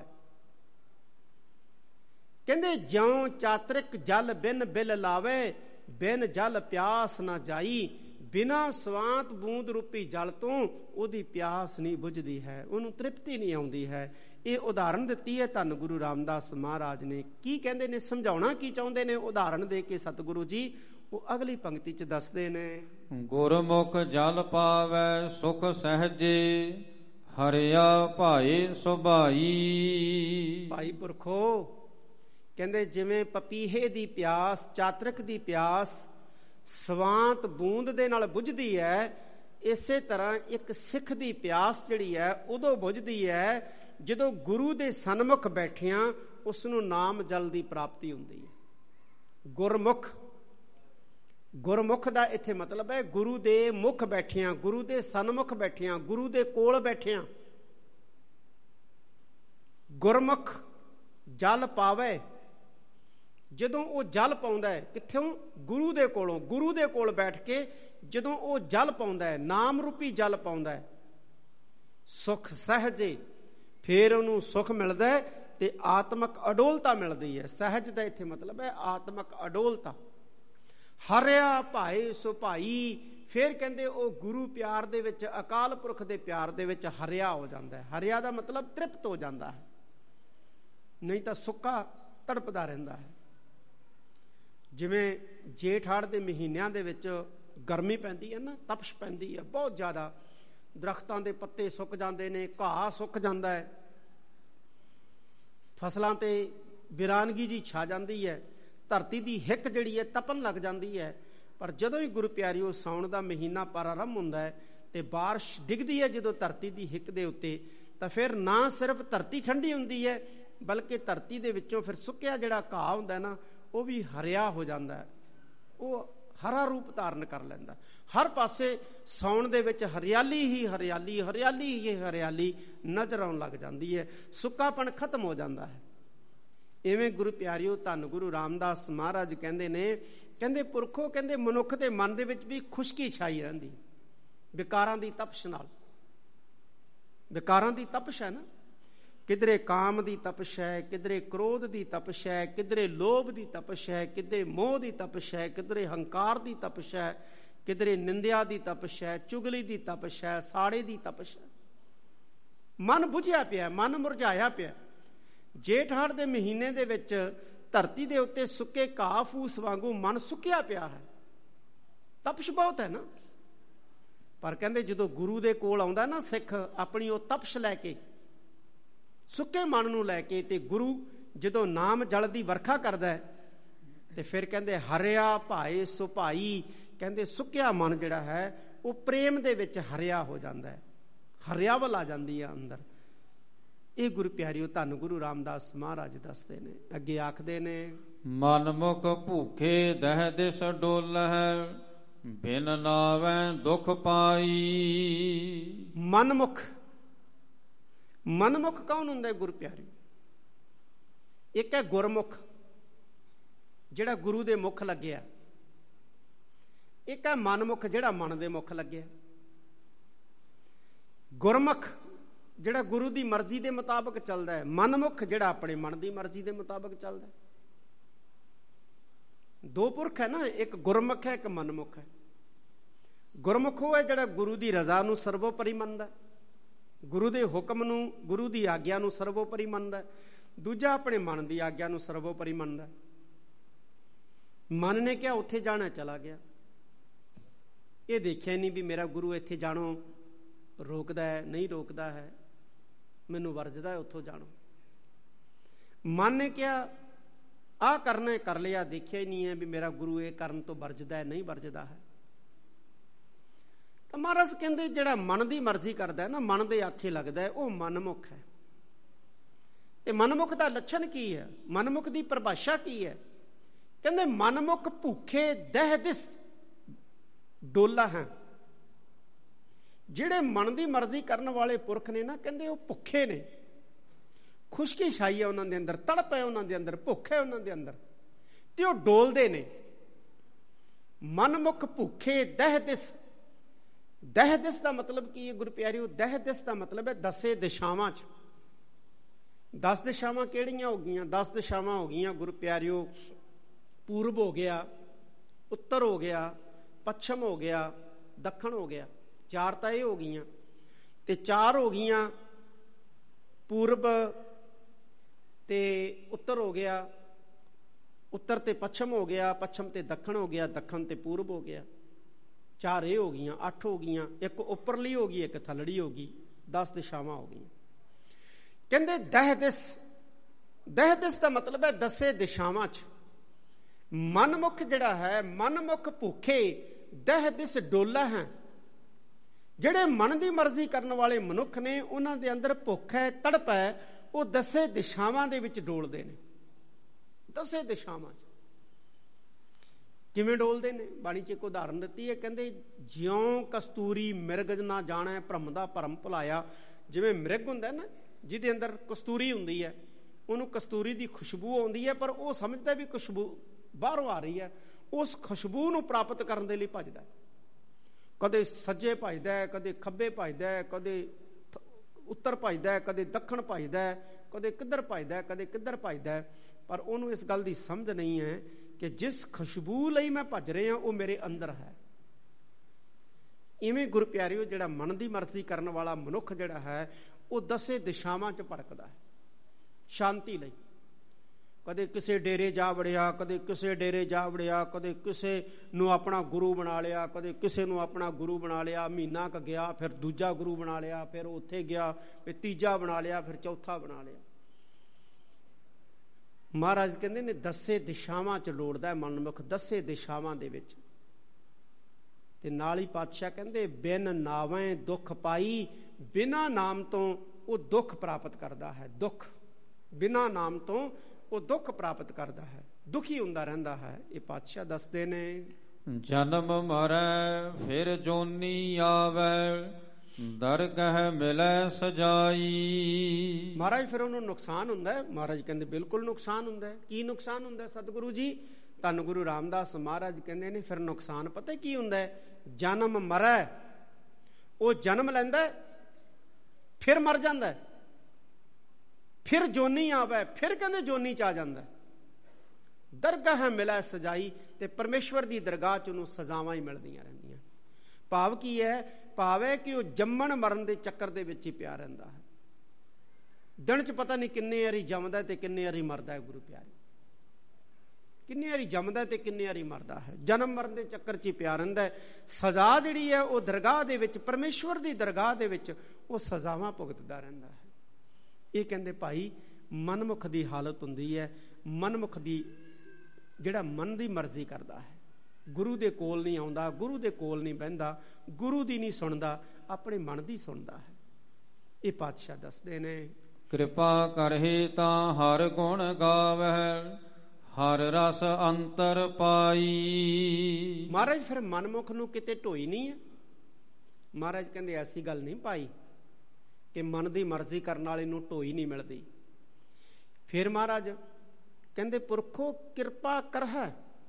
ਕਹਿੰਦੇ ਜਿਉਂ ਚਾਤਰਿਕ ਜਲ ਬਿਨ ਬਿਲ ਲਾਵੇ, ਬਿਨ ਜਲ ਪਿਆਸ ਨਾ ਜਾਈ। ਬਿਨਾ ਸਵਾਂਤ ਬੂੰਦ ਰੂਪੀ ਜਲ ਤੋਂ ਉਹਦੀ ਪਿਆਸ ਨਹੀਂ ਬੁਝਦੀ ਹੈ, ਉਹਨੂੰ ਤ੍ਰਿਪਤੀ ਨਹੀਂ ਆਉਂਦੀ ਹੈ। ਇਹ ਉਦਾਹਰਨ ਦਿੱਤੀ ਹੈ ਧੰਨ ਗੁਰੂ ਰਾਮਦਾਸ ਮਹਾਰਾਜ ਨੇ। ਕੀ ਕਹਿੰਦੇ ਨੇ, ਸਮਝਾਉਣਾ ਕੀ ਚਾਹੁੰਦੇ ਨੇ ਉਦਾਹਰਨ ਦੇ ਕੇ ਸਤਿਗੁਰੂ ਜੀ? ਉਹ ਅਗਲੀ ਪੰਕਤੀ 'ਚ ਦੱਸਦੇ ਨੇ, ਗੁਰਮੁਖ ਜਲ ਪਾਵੈ ਸੁਖ ਸਹਜੇ, ਹਰਿਆ ਭਾਏ ਸੁਭਾਈ। ਭਾਈ ਪੁਰਖੋ, ਕਹਿੰਦੇ ਜਿਵੇਂ ਪਪੀਹੇ ਦੀ ਪਿਆਸ, ਚਾਤਰਕ ਦੀ ਪਿਆਸ ਸਵਾਂਤ ਬੂੰਦ ਦੇ ਨਾਲ ਬੁਝਦੀ ਹੈ, ਇਸੇ ਤਰ੍ਹਾਂ ਇੱਕ ਸਿੱਖ ਦੀ ਪਿਆਸ ਜਿਹੜੀ ਹੈ ਉਦੋਂ ਬੁਝਦੀ ਹੈ ਜਦੋਂ ਗੁਰੂ ਦੇ ਸਨਮੁਖ ਬੈਠਿਆਂ ਉਸ ਨੂੰ ਨਾਮ ਜਲ ਦੀ ਪ੍ਰਾਪਤੀ ਹੁੰਦੀ ਹੈ। ਗੁਰਮੁਖ, ਗੁਰਮੁਖ ਦਾ ਇੱਥੇ ਮਤਲਬ ਹੈ ਗੁਰੂ ਦੇ ਮੁਖ ਬੈਠਿਆਂ, ਗੁਰੂ ਦੇ ਸਨਮੁਖ ਬੈਠਿਆਂ, ਗੁਰੂ ਦੇ ਕੋਲ ਬੈਠਿਆਂ। ਗੁਰਮੁਖ ਜਲ ਪਾਵੇ, ਜਦੋਂ ਉਹ ਜਲ ਪਾਉਂਦਾ ਹੈ, ਕਿੱਥੋਂ? ਗੁਰੂ ਦੇ ਕੋਲੋਂ। ਗੁਰੂ ਦੇ ਕੋਲ ਬੈਠ ਕੇ ਜਦੋਂ ਉਹ ਜਲ ਪਾਉਂਦਾ ਹੈ, ਨਾਮ ਰੂਪੀ ਜਲ ਪਾਉਂਦਾ ਹੈ, ਸੁਖ ਸਹਜੇ, ਫੇਰ ਉਹਨੂੰ ਸੁਖ ਮਿਲਦਾ ਹੈ ਤੇ ਆਤਮਕ ਅਡੋਲਤਾ ਮਿਲਦੀ ਹੈ। ਸਹਿਜ ਦਾ ਇੱਥੇ ਮਤਲਬ ਹੈ ਆਤਮਕ ਅਡੋਲਤਾ। ਹਰਿਆ ਭਾਏ ਸੁਭਾਈ, ਫਿਰ ਕਹਿੰਦੇ ਉਹ ਗੁਰੂ ਪਿਆਰ ਦੇ ਵਿੱਚ, ਅਕਾਲ ਪੁਰਖ ਦੇ ਪਿਆਰ ਦੇ ਵਿੱਚ ਹਰਿਆ ਹੋ ਜਾਂਦਾ ਹੈ। ਹਰਿਆ ਦਾ ਮਤਲਬ ਤ੍ਰਿਪਤ ਹੋ ਜਾਂਦਾ ਹੈ, ਨਹੀਂ ਤਾਂ ਸੁੱਕਾ ਤੜਪਦਾ ਰਹਿੰਦਾ ਹੈ। ਜਿਵੇਂ ਜੇਠ ਹਾੜ ਦੇ ਮਹੀਨਿਆਂ ਦੇ ਵਿੱਚ ਗਰਮੀ ਪੈਂਦੀ ਹੈ ਨਾ, ਤਪਸ਼ ਪੈਂਦੀ ਹੈ ਬਹੁਤ ਜ਼ਿਆਦਾ, ਦਰਖਤਾਂ ਦੇ ਪੱਤੇ ਸੁੱਕ ਜਾਂਦੇ ਨੇ, ਘਾਹ ਸੁੱਕ ਜਾਂਦਾ ਹੈ, ਫਸਲਾਂ ਤੇ ਵਿਰਾਨਗੀ ਜੀ ਛਾ ਜਾਂਦੀ ਹੈ, ਧਰਤੀ ਦੀ ਹਿੱਕ ਜਿਹੜੀ ਹੈ ਤਪਣ ਲੱਗ ਜਾਂਦੀ ਹੈ। ਪਰ ਜਦੋਂ ਹੀ ਗੁਰੂ ਪਿਆਰਿਓ ਸਾਉਣ ਦਾ ਮਹੀਨਾ ਪ੍ਰਾਰੰਭ ਹੁੰਦਾ ਹੈ ਤੇ ਬਾਰਿਸ਼ ਡਿੱਗਦੀ ਹੈ ਜਦੋਂ ਧਰਤੀ ਦੀ ਹਿੱਕ ਦੇ ਉੱਤੇ, ਤਾਂ ਫਿਰ ਨਾ ਸਿਰਫ ਧਰਤੀ ਠੰਡੀ ਹੁੰਦੀ ਹੈ, ਬਲਕਿ ਧਰਤੀ ਦੇ ਵਿੱਚੋਂ ਫਿਰ ਸੁੱਕਿਆ ਜਿਹੜਾ ਘਾਹ ਹੁੰਦਾ ਨਾ ਉਹ ਵੀ ਹਰਿਆ ਹੋ ਜਾਂਦਾ ਹੈ, ਉਹ ਹਰਾ ਰੂਪ ਧਾਰਨ ਕਰ ਲੈਂਦਾ। ਹਰ ਪਾਸੇ ਸਾਉਣ ਦੇ ਵਿੱਚ ਹਰਿਆਲੀ ਹੀ ਹਰਿਆਲੀ, ਹਰਿਆਲੀ ਹੀ ਹਰਿਆਲੀ ਨਜ਼ਰ ਆਉਣ ਲੱਗ ਜਾਂਦੀ ਹੈ, ਸੁੱਕਾਪਣ ਖਤਮ ਹੋ ਜਾਂਦਾ ਹੈ। ਇਵੇਂ ਗੁਰੂ ਪਿਆਰਿਓ ਧੰਨ ਗੁਰੂ ਰਾਮਦਾਸ ਮਹਾਰਾਜ ਕਹਿੰਦੇ ਨੇ, ਕਹਿੰਦੇ ਪੁਰਖੋ, ਕਹਿੰਦੇ ਮਨੁੱਖ ਦੇ ਮਨ ਦੇ ਵਿੱਚ ਵੀ ਖੁਸ਼ਕੀ ਛਾਈ ਰਹਿੰਦੀ ਵਿਕਾਰਾਂ ਦੀ ਤਪਸ਼ ਨਾਲ। ਵਿਕਾਰਾਂ ਦੀ ਤਪਸ਼ ਹੈ ਨਾ, ਕਿਧਰੇ ਕਾਮ ਦੀ ਤਪਸ਼ ਹੈ, ਕਿਧਰੇ ਕ੍ਰੋਧ ਦੀ ਤਪਸ਼ ਹੈ, ਕਿਧਰੇ ਲੋਭ ਦੀ ਤਪਸ਼ ਹੈ, ਕਿਧਰੇ ਮੋਹ ਦੀ ਤਪਸ਼ ਹੈ, ਕਿਧਰੇ ਹੰਕਾਰ ਦੀ ਤਪਸ਼ ਹੈ, ਕਿਧਰੇ ਨਿੰਦਿਆ ਦੀ ਤਪਸ਼ ਹੈ, ਚੁਗਲੀ ਦੀ ਤਪਸ਼ ਹੈ, ਸਾੜੇ ਦੀ ਤਪਸ਼ ਹੈ। ਮਨ ਬੁਝਿਆ ਪਿਆ, ਮਨ ਮੁਰਝਾਇਆ ਪਿਆ। ਜੇਠ ਹਾੜ ਦੇ ਮਹੀਨੇ ਦੇ ਵਿੱਚ ਧਰਤੀ ਦੇ ਉੱਤੇ ਸੁੱਕੇ ਘਾਹ ਫੂਸ ਵਾਂਗੂ ਮਨ ਸੁੱਕਿਆ ਪਿਆ ਹੈ, ਤਪਸ਼ ਬਹੁਤ ਹੈ ਨਾ। ਪਰ ਕਹਿੰਦੇ ਜਦੋਂ ਗੁਰੂ ਦੇ ਕੋਲ ਆਉਂਦਾ ਨਾ ਸਿੱਖ, ਆਪਣੀ ਉਹ ਤਪਸ਼ ਲੈ ਕੇ, ਸੁੱਕੇ ਮਨ ਨੂੰ ਲੈ ਕੇ, ਤੇ ਗੁਰੂ ਜਦੋਂ ਨਾਮ ਜਲ ਦੀ ਵਰਖਾ ਕਰਦਾ ਹੈ ਤੇ ਫਿਰ ਕਹਿੰਦੇ ਹਰਿਆ ਭਾਏ ਸੁਭਾਈ, ਕਹਿੰਦੇ ਸੁੱਕਿਆ ਮਨ ਜਿਹੜਾ ਹੈ ਉਹ ਪ੍ਰੇਮ ਦੇ ਵਿੱਚ ਹਰਿਆ ਹੋ ਜਾਂਦਾ ਹੈ, ਹਰਿਆਵਲ ਆ ਜਾਂਦੀ ਹੈ ਅੰਦਰ। ਇਹ ਗੁਰੂ ਪਿਆਰਿਓ ਧੰਨ ਗੁਰੂ ਰਾਮਦਾਸ ਮਹਾਰਾਜ ਦੱਸਦੇ ਨੇ। ਅੱਗੇ ਆਖਦੇ ਨੇ, ਮਨਮੁਖ ਭੂਖੇ ਦਹਿ ਦਿਸ ਡੋਲਹਿ, ਬਿਨ ਨਾਵੈ ਦੁਖ ਪਾਈ। ਮਨਮੁਖ, ਮਨਮੁਖ ਕੌਣ ਹੁੰਦਾ ਹੈ ਗੁਰੂ ਪਿਆਰਿਓ? ਇੱਕ ਹੈ ਗੁਰਮੁਖ ਜਿਹੜਾ ਗੁਰੂ ਦੇ ਮੁਖ ਲੱਗਿਆ, ਇੱਕ ਹੈ ਮਨਮੁਖ ਜਿਹੜਾ ਮਨ ਦੇ ਮੁਖ ਲੱਗਿਆ। ਗੁਰਮੁਖ ਜਿਹੜਾ ਗੁਰੂ ਦੀ ਮਰਜ਼ੀ ਦੇ ਮੁਤਾਬਕ ਚੱਲਦਾ ਹੈ, ਮਨਮੁਖ ਜਿਹੜਾ ਆਪਣੇ ਮਨ ਦੀ ਮਰਜ਼ੀ ਦੇ ਮੁਤਾਬਕ ਚੱਲਦਾ ਹੈ। ਦੋ ਪੁਰਖ ਹੈ ਨਾ, ਇੱਕ ਗੁਰਮੁਖ ਹੈ, ਇੱਕ ਮਨਮੁਖ ਹੈ। ਗੁਰਮੁਖ ਉਹ ਹੈ ਜਿਹੜਾ ਗੁਰੂ ਦੀ ਰਜ਼ਾ ਨੂੰ ਸਰਵੋਪਰੀ ਮੰਨਦਾ, ਗੁਰੂ ਦੇ ਹੁਕਮ ਨੂੰ, ਗੁਰੂ ਦੀ ਆਗਿਆ ਨੂੰ ਸਰਵੋਪਰੀ ਮੰਨਦਾ। ਦੂਜਾ ਆਪਣੇ ਮਨ ਦੀ ਆਗਿਆ ਨੂੰ ਸਰਵੋਪਰੀ ਮੰਨਦਾ। ਮਨ ਨੇ ਕਿਹਾ ਉੱਥੇ ਜਾਣਾ, ਚਲਾ ਗਿਆ। ਇਹ ਦੇਖਿਆ ਨਹੀਂ ਵੀ ਮੇਰਾ ਗੁਰੂ ਇੱਥੇ ਜਾਣੋ ਰੋਕਦਾ ਹੈ, ਨਹੀਂ ਰੋਕਦਾ ਹੈ, ਮੈਨੂੰ ਵਰਜਦਾ ਹੈ ਉੱਥੋਂ ਜਾਣੋ। ਮਨ ਨੇ ਕਿਹਾ ਆਹ ਕਰਨਾ, ਕਰ ਲਿਆ। ਦੇਖਿਆ ਹੀ ਨਹੀਂ ਹੈ ਵੀ ਮੇਰਾ ਗੁਰੂ ਇਹ ਕਰਨ ਤੋਂ ਵਰਜਦਾ ਹੈ, ਨਹੀਂ ਵਰਜਦਾ ਹੈ। ਤਾਂ ਮਹਾਰਾਜ ਕਹਿੰਦੇ ਜਿਹੜਾ ਮਨ ਦੀ ਮਰਜ਼ੀ ਕਰਦਾ ਹੈ ਨਾ, ਮਨ ਦੇ ਆਖੇ ਲੱਗਦਾ ਹੈ, ਉਹ ਮਨਮੁਖ ਹੈ। ਤੇ ਮਨਮੁਖ ਦਾ ਲੱਛਣ ਕੀ ਹੈ? ਮਨਮੁਖ ਦੀ ਪਰਿਭਾਸ਼ਾ ਕੀ ਹੈ? ਕਹਿੰਦੇ ਮਨਮੁਖ ਭੁੱਖੇ ਦਹਿ ਦਿਸ ਡੋਲਾ ਹੈ। ਜਿਹੜੇ ਮਨ ਦੀ ਮਰਜ਼ੀ ਕਰਨ ਵਾਲੇ ਪੁਰਖ ਨੇ ਨਾ, ਕਹਿੰਦੇ ਉਹ ਭੁੱਖੇ ਨੇ। ਖੁਸ਼ਕੀ ਛਾਈ ਹੈ ਉਹਨਾਂ ਦੇ ਅੰਦਰ, ਤੜਪ ਹੈ ਉਹਨਾਂ ਦੇ ਅੰਦਰ, ਭੁੱਖ ਹੈ ਉਹਨਾਂ ਦੇ ਅੰਦਰ, ਤੇ ਉਹ ਡੋਲਦੇ ਨੇ। ਮਨਮੁਖ ਭੁੱਖੇ ਦਹਿ ਦਿਸ। ਦਹਿ ਦਿਸ ਦਾ ਮਤਲਬ ਕੀ ਹੈ ਗੁਰੂ ਪਿਆਰਿਓ? ਦਹਿ ਦਿਸ ਦਾ ਮਤਲਬ ਹੈ ਦਸੇ ਦਿਸ਼ਾਵਾਂ 'ਚ। ਦਸ ਦਿਸ਼ਾਵਾਂ ਕਿਹੜੀਆਂ ਹੋ ਗਈਆਂ? ਦਸ ਦਿਸ਼ਾਵਾਂ ਹੋ ਗਈਆਂ ਗੁਰੂ ਪਿਆਰਿਓ, ਪੂਰਬ ਹੋ ਗਿਆ, ਉੱਤਰ ਹੋ ਗਿਆ, ਪੱਛਮ ਹੋ ਗਿਆ, ਦੱਖਣ ਹੋ ਗਿਆ। ਚਾਰ ਤਾਂ ਇਹ ਹੋ ਗਈਆਂ। ਤੇ ਚਾਰ ਹੋ ਗਈਆਂ ਪੂਰਬ ਤੇ ਉੱਤਰ ਹੋ ਗਿਆ, ਉੱਤਰ ਤੇ ਪੱਛਮ ਹੋ ਗਿਆ, ਪੱਛਮ ਤੇ ਦੱਖਣ ਹੋ ਗਿਆ, ਦੱਖਣ ਤੇ ਪੂਰਬ ਹੋ ਗਿਆ। ਚਾਰ ਇਹ ਹੋ ਗਈਆਂ, ਅੱਠ ਹੋ ਗਈਆਂ। ਇੱਕ ਉੱਪਰਲੀ ਹੋ ਗਈ, ਇੱਕ ਥੱਲੜੀ ਹੋ ਗਈ। ਦਸ ਦਿਸ਼ਾਵਾਂ ਹੋ ਗਈਆਂ। ਕਹਿੰਦੇ ਦਹਿ ਦਿਸ। ਦਹਿ ਦਿਸ ਦਾ ਮਤਲਬ ਹੈ ਦਸੇ ਦਿਸ਼ਾਵਾਂ 'ਚ। ਮਨਮੁਖ ਜਿਹੜਾ ਹੈ, ਮਨਮੁਖ ਭੁੱਖੇ ਦਹਿ ਦਿਸ ਡੋਲਾ ਹੈ। ਜਿਹੜੇ ਮਨ ਦੀ ਮਰਜ਼ੀ ਕਰਨ ਵਾਲੇ ਮਨੁੱਖ ਨੇ, ਉਹਨਾਂ ਦੇ ਅੰਦਰ ਭੁੱਖ ਹੈ, ਤੜਪ ਹੈ, ਉਹ ਦਸੇ ਦਿਸ਼ਾਵਾਂ ਦੇ ਵਿੱਚ ਡੋਲਦੇ ਨੇ। ਦਸੇ ਦਿਸ਼ਾਵਾਂ 'ਚ ਕਿਵੇਂ ਡੋਲਦੇ ਨੇ? ਬਾਣੀ 'ਚ ਇੱਕ ਉਦਾਹਰਨ ਦਿੱਤੀ ਹੈ। ਕਹਿੰਦੇ ਜਿਉਂ ਕਸਤੂਰੀ ਮਿਰਗ ਨਾ ਜਾਣੈ ਭਰਮ ਦਾ ਭਰਮ ਭੁਲਾਇਆ। ਜਿਵੇਂ ਮਿਰਗ ਹੁੰਦਾ ਨਾ, ਜਿਹਦੇ ਅੰਦਰ ਕਸਤੂਰੀ ਹੁੰਦੀ ਹੈ, ਉਹਨੂੰ ਕਸਤੂਰੀ ਦੀ ਖੁਸ਼ਬੂ ਆਉਂਦੀ ਹੈ, ਪਰ ਉਹ ਸਮਝਦਾ ਵੀ ਖੁਸ਼ਬੂ ਬਾਹਰੋਂ ਆ ਰਹੀ ਹੈ। ਉਸ ਖੁਸ਼ਬੂ ਨੂੰ ਪ੍ਰਾਪਤ ਕਰਨ ਦੇ ਲਈ ਭੱਜਦਾ। ਕਦੇ ਸੱਜੇ ਭੱਜਦਾ ਹੈ, ਕਦੇ ਖੱਬੇ ਭੱਜਦਾ ਹੈ, ਕਦੇ ਉੱਤਰ ਭੱਜਦਾ ਹੈ, ਕਦੇ ਦੱਖਣ ਭੱਜਦਾ ਹੈ, ਕਦੇ ਕਿੱਧਰ ਭੱਜਦਾ ਹੈ, ਕਦੇ ਕਿੱਧਰ ਭੱਜਦਾ ਹੈ। ਪਰ ਉਹਨੂੰ ਇਸ ਗੱਲ ਦੀ ਸਮਝ ਨਹੀਂ ਹੈ ਕਿ ਜਿਸ ਖੁਸ਼ਬੂ ਲਈ ਮੈਂ ਭੱਜ ਰਿਹਾ ਉਹ ਮੇਰੇ ਅੰਦਰ ਹੈ। ਇਵੇਂ ਗੁਰੂ ਪਿਆਰਿਓ, ਜਿਹੜਾ ਮਨ ਦੀ ਮਰਜ਼ੀ ਕਰਨ ਵਾਲਾ ਮਨੁੱਖ ਜਿਹੜਾ ਹੈ, ਉਹ ਦਸੇ ਦਿਸ਼ਾਵਾਂ 'ਚ ਭੜਕਦਾ ਹੈ ਸ਼ਾਂਤੀ ਲਈ। ਕਦੇ ਕਿਸੇ ਡੇਰੇ ਜਾ ਵੜਿਆ, ਕਦੇ ਕਿਸੇ ਡੇਰੇ ਜਾ ਵੜਿਆ, ਕਦੇ ਕਿਸੇ ਨੂੰ ਆਪਣਾ ਗੁਰੂ ਬਣਾ ਲਿਆ, ਕਦੇ ਕਿਸੇ ਨੂੰ ਆਪਣਾ ਗੁਰੂ ਬਣਾ ਲਿਆ। ਮਹੀਨਾ ਕ ਗਿਆ, ਫਿਰ ਦੂਜਾ ਗੁਰੂ ਬਣਾ ਲਿਆ, ਫਿਰ ਉੱਥੇ ਗਿਆ, ਫਿਰ ਤੀਜਾ ਬਣਾ ਲਿਆ, ਫਿਰ ਚੌਥਾ ਬਣਾ ਲਿਆ। ਮਹਾਰਾਜ ਕਹਿੰਦੇ ਨੇ ਦਸੇ ਦਿਸ਼ਾਵਾਂ 'ਚ ਲੋੜਦਾ ਮਨਮੁਖ, ਦਸੇ ਦਿਸ਼ਾਵਾਂ ਦੇ ਵਿੱਚ। ਤੇ ਨਾਲ ਹੀ ਪਾਤਸ਼ਾਹ ਕਹਿੰਦੇ ਬਿਨ ਨਾਵੇਂ ਦੁੱਖ ਪਾਈ। ਬਿਨਾਂ ਨਾਮ ਤੋਂ ਉਹ ਦੁੱਖ ਪ੍ਰਾਪਤ ਕਰਦਾ ਹੈ। ਦੁੱਖ ਬਿਨਾਂ ਨਾਮ ਤੋਂ ਉਹ ਦੁੱਖ ਪ੍ਰਾਪਤ ਕਰਦਾ ਹੈ, ਦੁਖੀ ਹੁੰਦਾ ਰਹਿੰਦਾ ਹੈ। ਇਹ ਪਾਤਸ਼ਾਹ ਦੱਸਦੇ ਨੇ। ਜਨਮ ਮਰੈ ਫਿਰ ਜੋਨੀ ਆਵੈ, ਦਰਗਹ ਮਿਲੈ ਸਜਾਈ। ਮਹਾਰਾਜ ਫਿਰ ਉਹਨੂੰ ਨੁਕਸਾਨ ਹੁੰਦਾ ਹੈ। ਮਹਾਰਾਜ ਕਹਿੰਦੇ ਬਿਲਕੁਲ ਨੁਕਸਾਨ ਹੁੰਦਾ ਹੈ। ਕੀ ਨੁਕਸਾਨ ਹੁੰਦਾ? ਸਤਿਗੁਰੂ ਜੀ ਧੰਨ ਗੁਰੂ ਰਾਮਦਾਸ ਮਹਾਰਾਜ ਕਹਿੰਦੇ ਨੇ ਫਿਰ ਨੁਕਸਾਨ ਪਤਾ ਕੀ ਹੁੰਦਾ ਹੈ? ਜਨਮ ਮਰੈ, ਉਹ ਜਨਮ ਲੈਂਦਾ ਫਿਰ ਮਰ ਜਾਂਦਾ, ਫਿਰ ਜੋਨੀ ਆਵੇ, ਫਿਰ ਕਹਿੰਦੇ ਜੋਨੀ 'ਚ ਆ ਜਾਂਦਾ। ਦਰਗਾਹ ਮਿਲੈ ਸਜਾਈ। ਤੇ ਪਰਮੇਸ਼ਵਰ ਦੀ ਦਰਗਾਹ 'ਚ ਉਹਨੂੰ ਸਜ਼ਾਵਾਂ ਹੀ ਮਿਲਦੀਆਂ ਰਹਿੰਦੀਆਂ। ਭਾਵ ਕੀ ਹੈ? ਭਾਵ ਹੈ ਕਿ ਉਹ ਜੰਮਣ ਮਰਨ ਦੇ ਚੱਕਰ ਦੇ ਵਿੱਚ ਹੀ ਪਿਆ ਰਹਿੰਦਾ ਹੈ। ਦਿਨ 'ਚ ਪਤਾ ਨਹੀਂ ਕਿੰਨੇ ਵਾਰੀ ਜੰਮਦਾ ਤੇ ਕਿੰਨੇ ਵਾਰੀ ਮਰਦਾ ਹੈ। ਗੁਰੂ ਪਿਆਰੇ, ਕਿੰਨੇ ਵਾਰੀ ਜੰਮਦਾ ਤੇ ਕਿੰਨੇ ਵਾਰੀ ਮਰਦਾ ਹੈ। ਜਨਮ ਮਰਨ ਦੇ ਚੱਕਰ 'ਚ ਹੀ ਪਿਆ ਰਹਿੰਦਾ ਹੈ। ਸਜ਼ਾ ਜਿਹੜੀ ਹੈ ਉਹ ਦਰਗਾਹ ਦੇ ਵਿੱਚ, ਪਰਮੇਸ਼ਵਰ ਦੀ ਦਰਗਾਹ ਦੇ ਵਿੱਚ ਉਹ ਸਜ਼ਾਵਾਂ ਭੁਗਤਦਾ ਰਹਿੰਦਾ ਹੈ। ਇਹ ਕਹਿੰਦੇ ਭਾਈ ਮਨਮੁਖ ਦੀ ਹਾਲਤ ਹੁੰਦੀ ਹੈ। ਮਨਮੁਖ ਦੀ ਜਿਹੜਾ ਮਨ ਦੀ ਮਰਜ਼ੀ ਕਰਦਾ ਹੈ, ਗੁਰੂ ਦੇ ਕੋਲ ਨਹੀਂ ਆਉਂਦਾ, ਗੁਰੂ ਦੇ ਕੋਲ ਨਹੀਂ ਬਹਿੰਦਾ, ਗੁਰੂ ਦੀ ਨਹੀਂ ਸੁਣਦਾ, ਆਪਣੇ ਮਨ ਦੀ ਸੁਣਦਾ ਹੈ। ਇਹ ਪਾਤਸ਼ਾਹ ਦੱਸਦੇ ਨੇ। ਕਿਰਪਾ ਕਰਹਿ ਤਾਂ ਹਰ ਗੁਣ ਗਾਵਹਿ, ਹਰ ਰਸ ਅੰਤਰ ਪਾਈ। ਮਹਾਰਾਜ ਫਿਰ ਮਨਮੁਖ ਨੂੰ ਕਿਤੇ ਢੋਈ ਨਹੀਂ ਹੈ। ਮਹਾਰਾਜ ਕਹਿੰਦੇ ਐਸੀ ਗੱਲ ਨਹੀਂ ਪਾਈ ਕਿ ਮਨ ਦੀ ਮਰਜ਼ੀ ਕਰਨ ਵਾਲੇ ਨੂੰ ਢੋਈ ਨਹੀਂ ਮਿਲਦੀ। ਫਿਰ ਮਹਾਰਾਜ ਕਹਿੰਦੇ ਪੁਰਖੋ ਕਿਰਪਾ ਕਰਹਿ।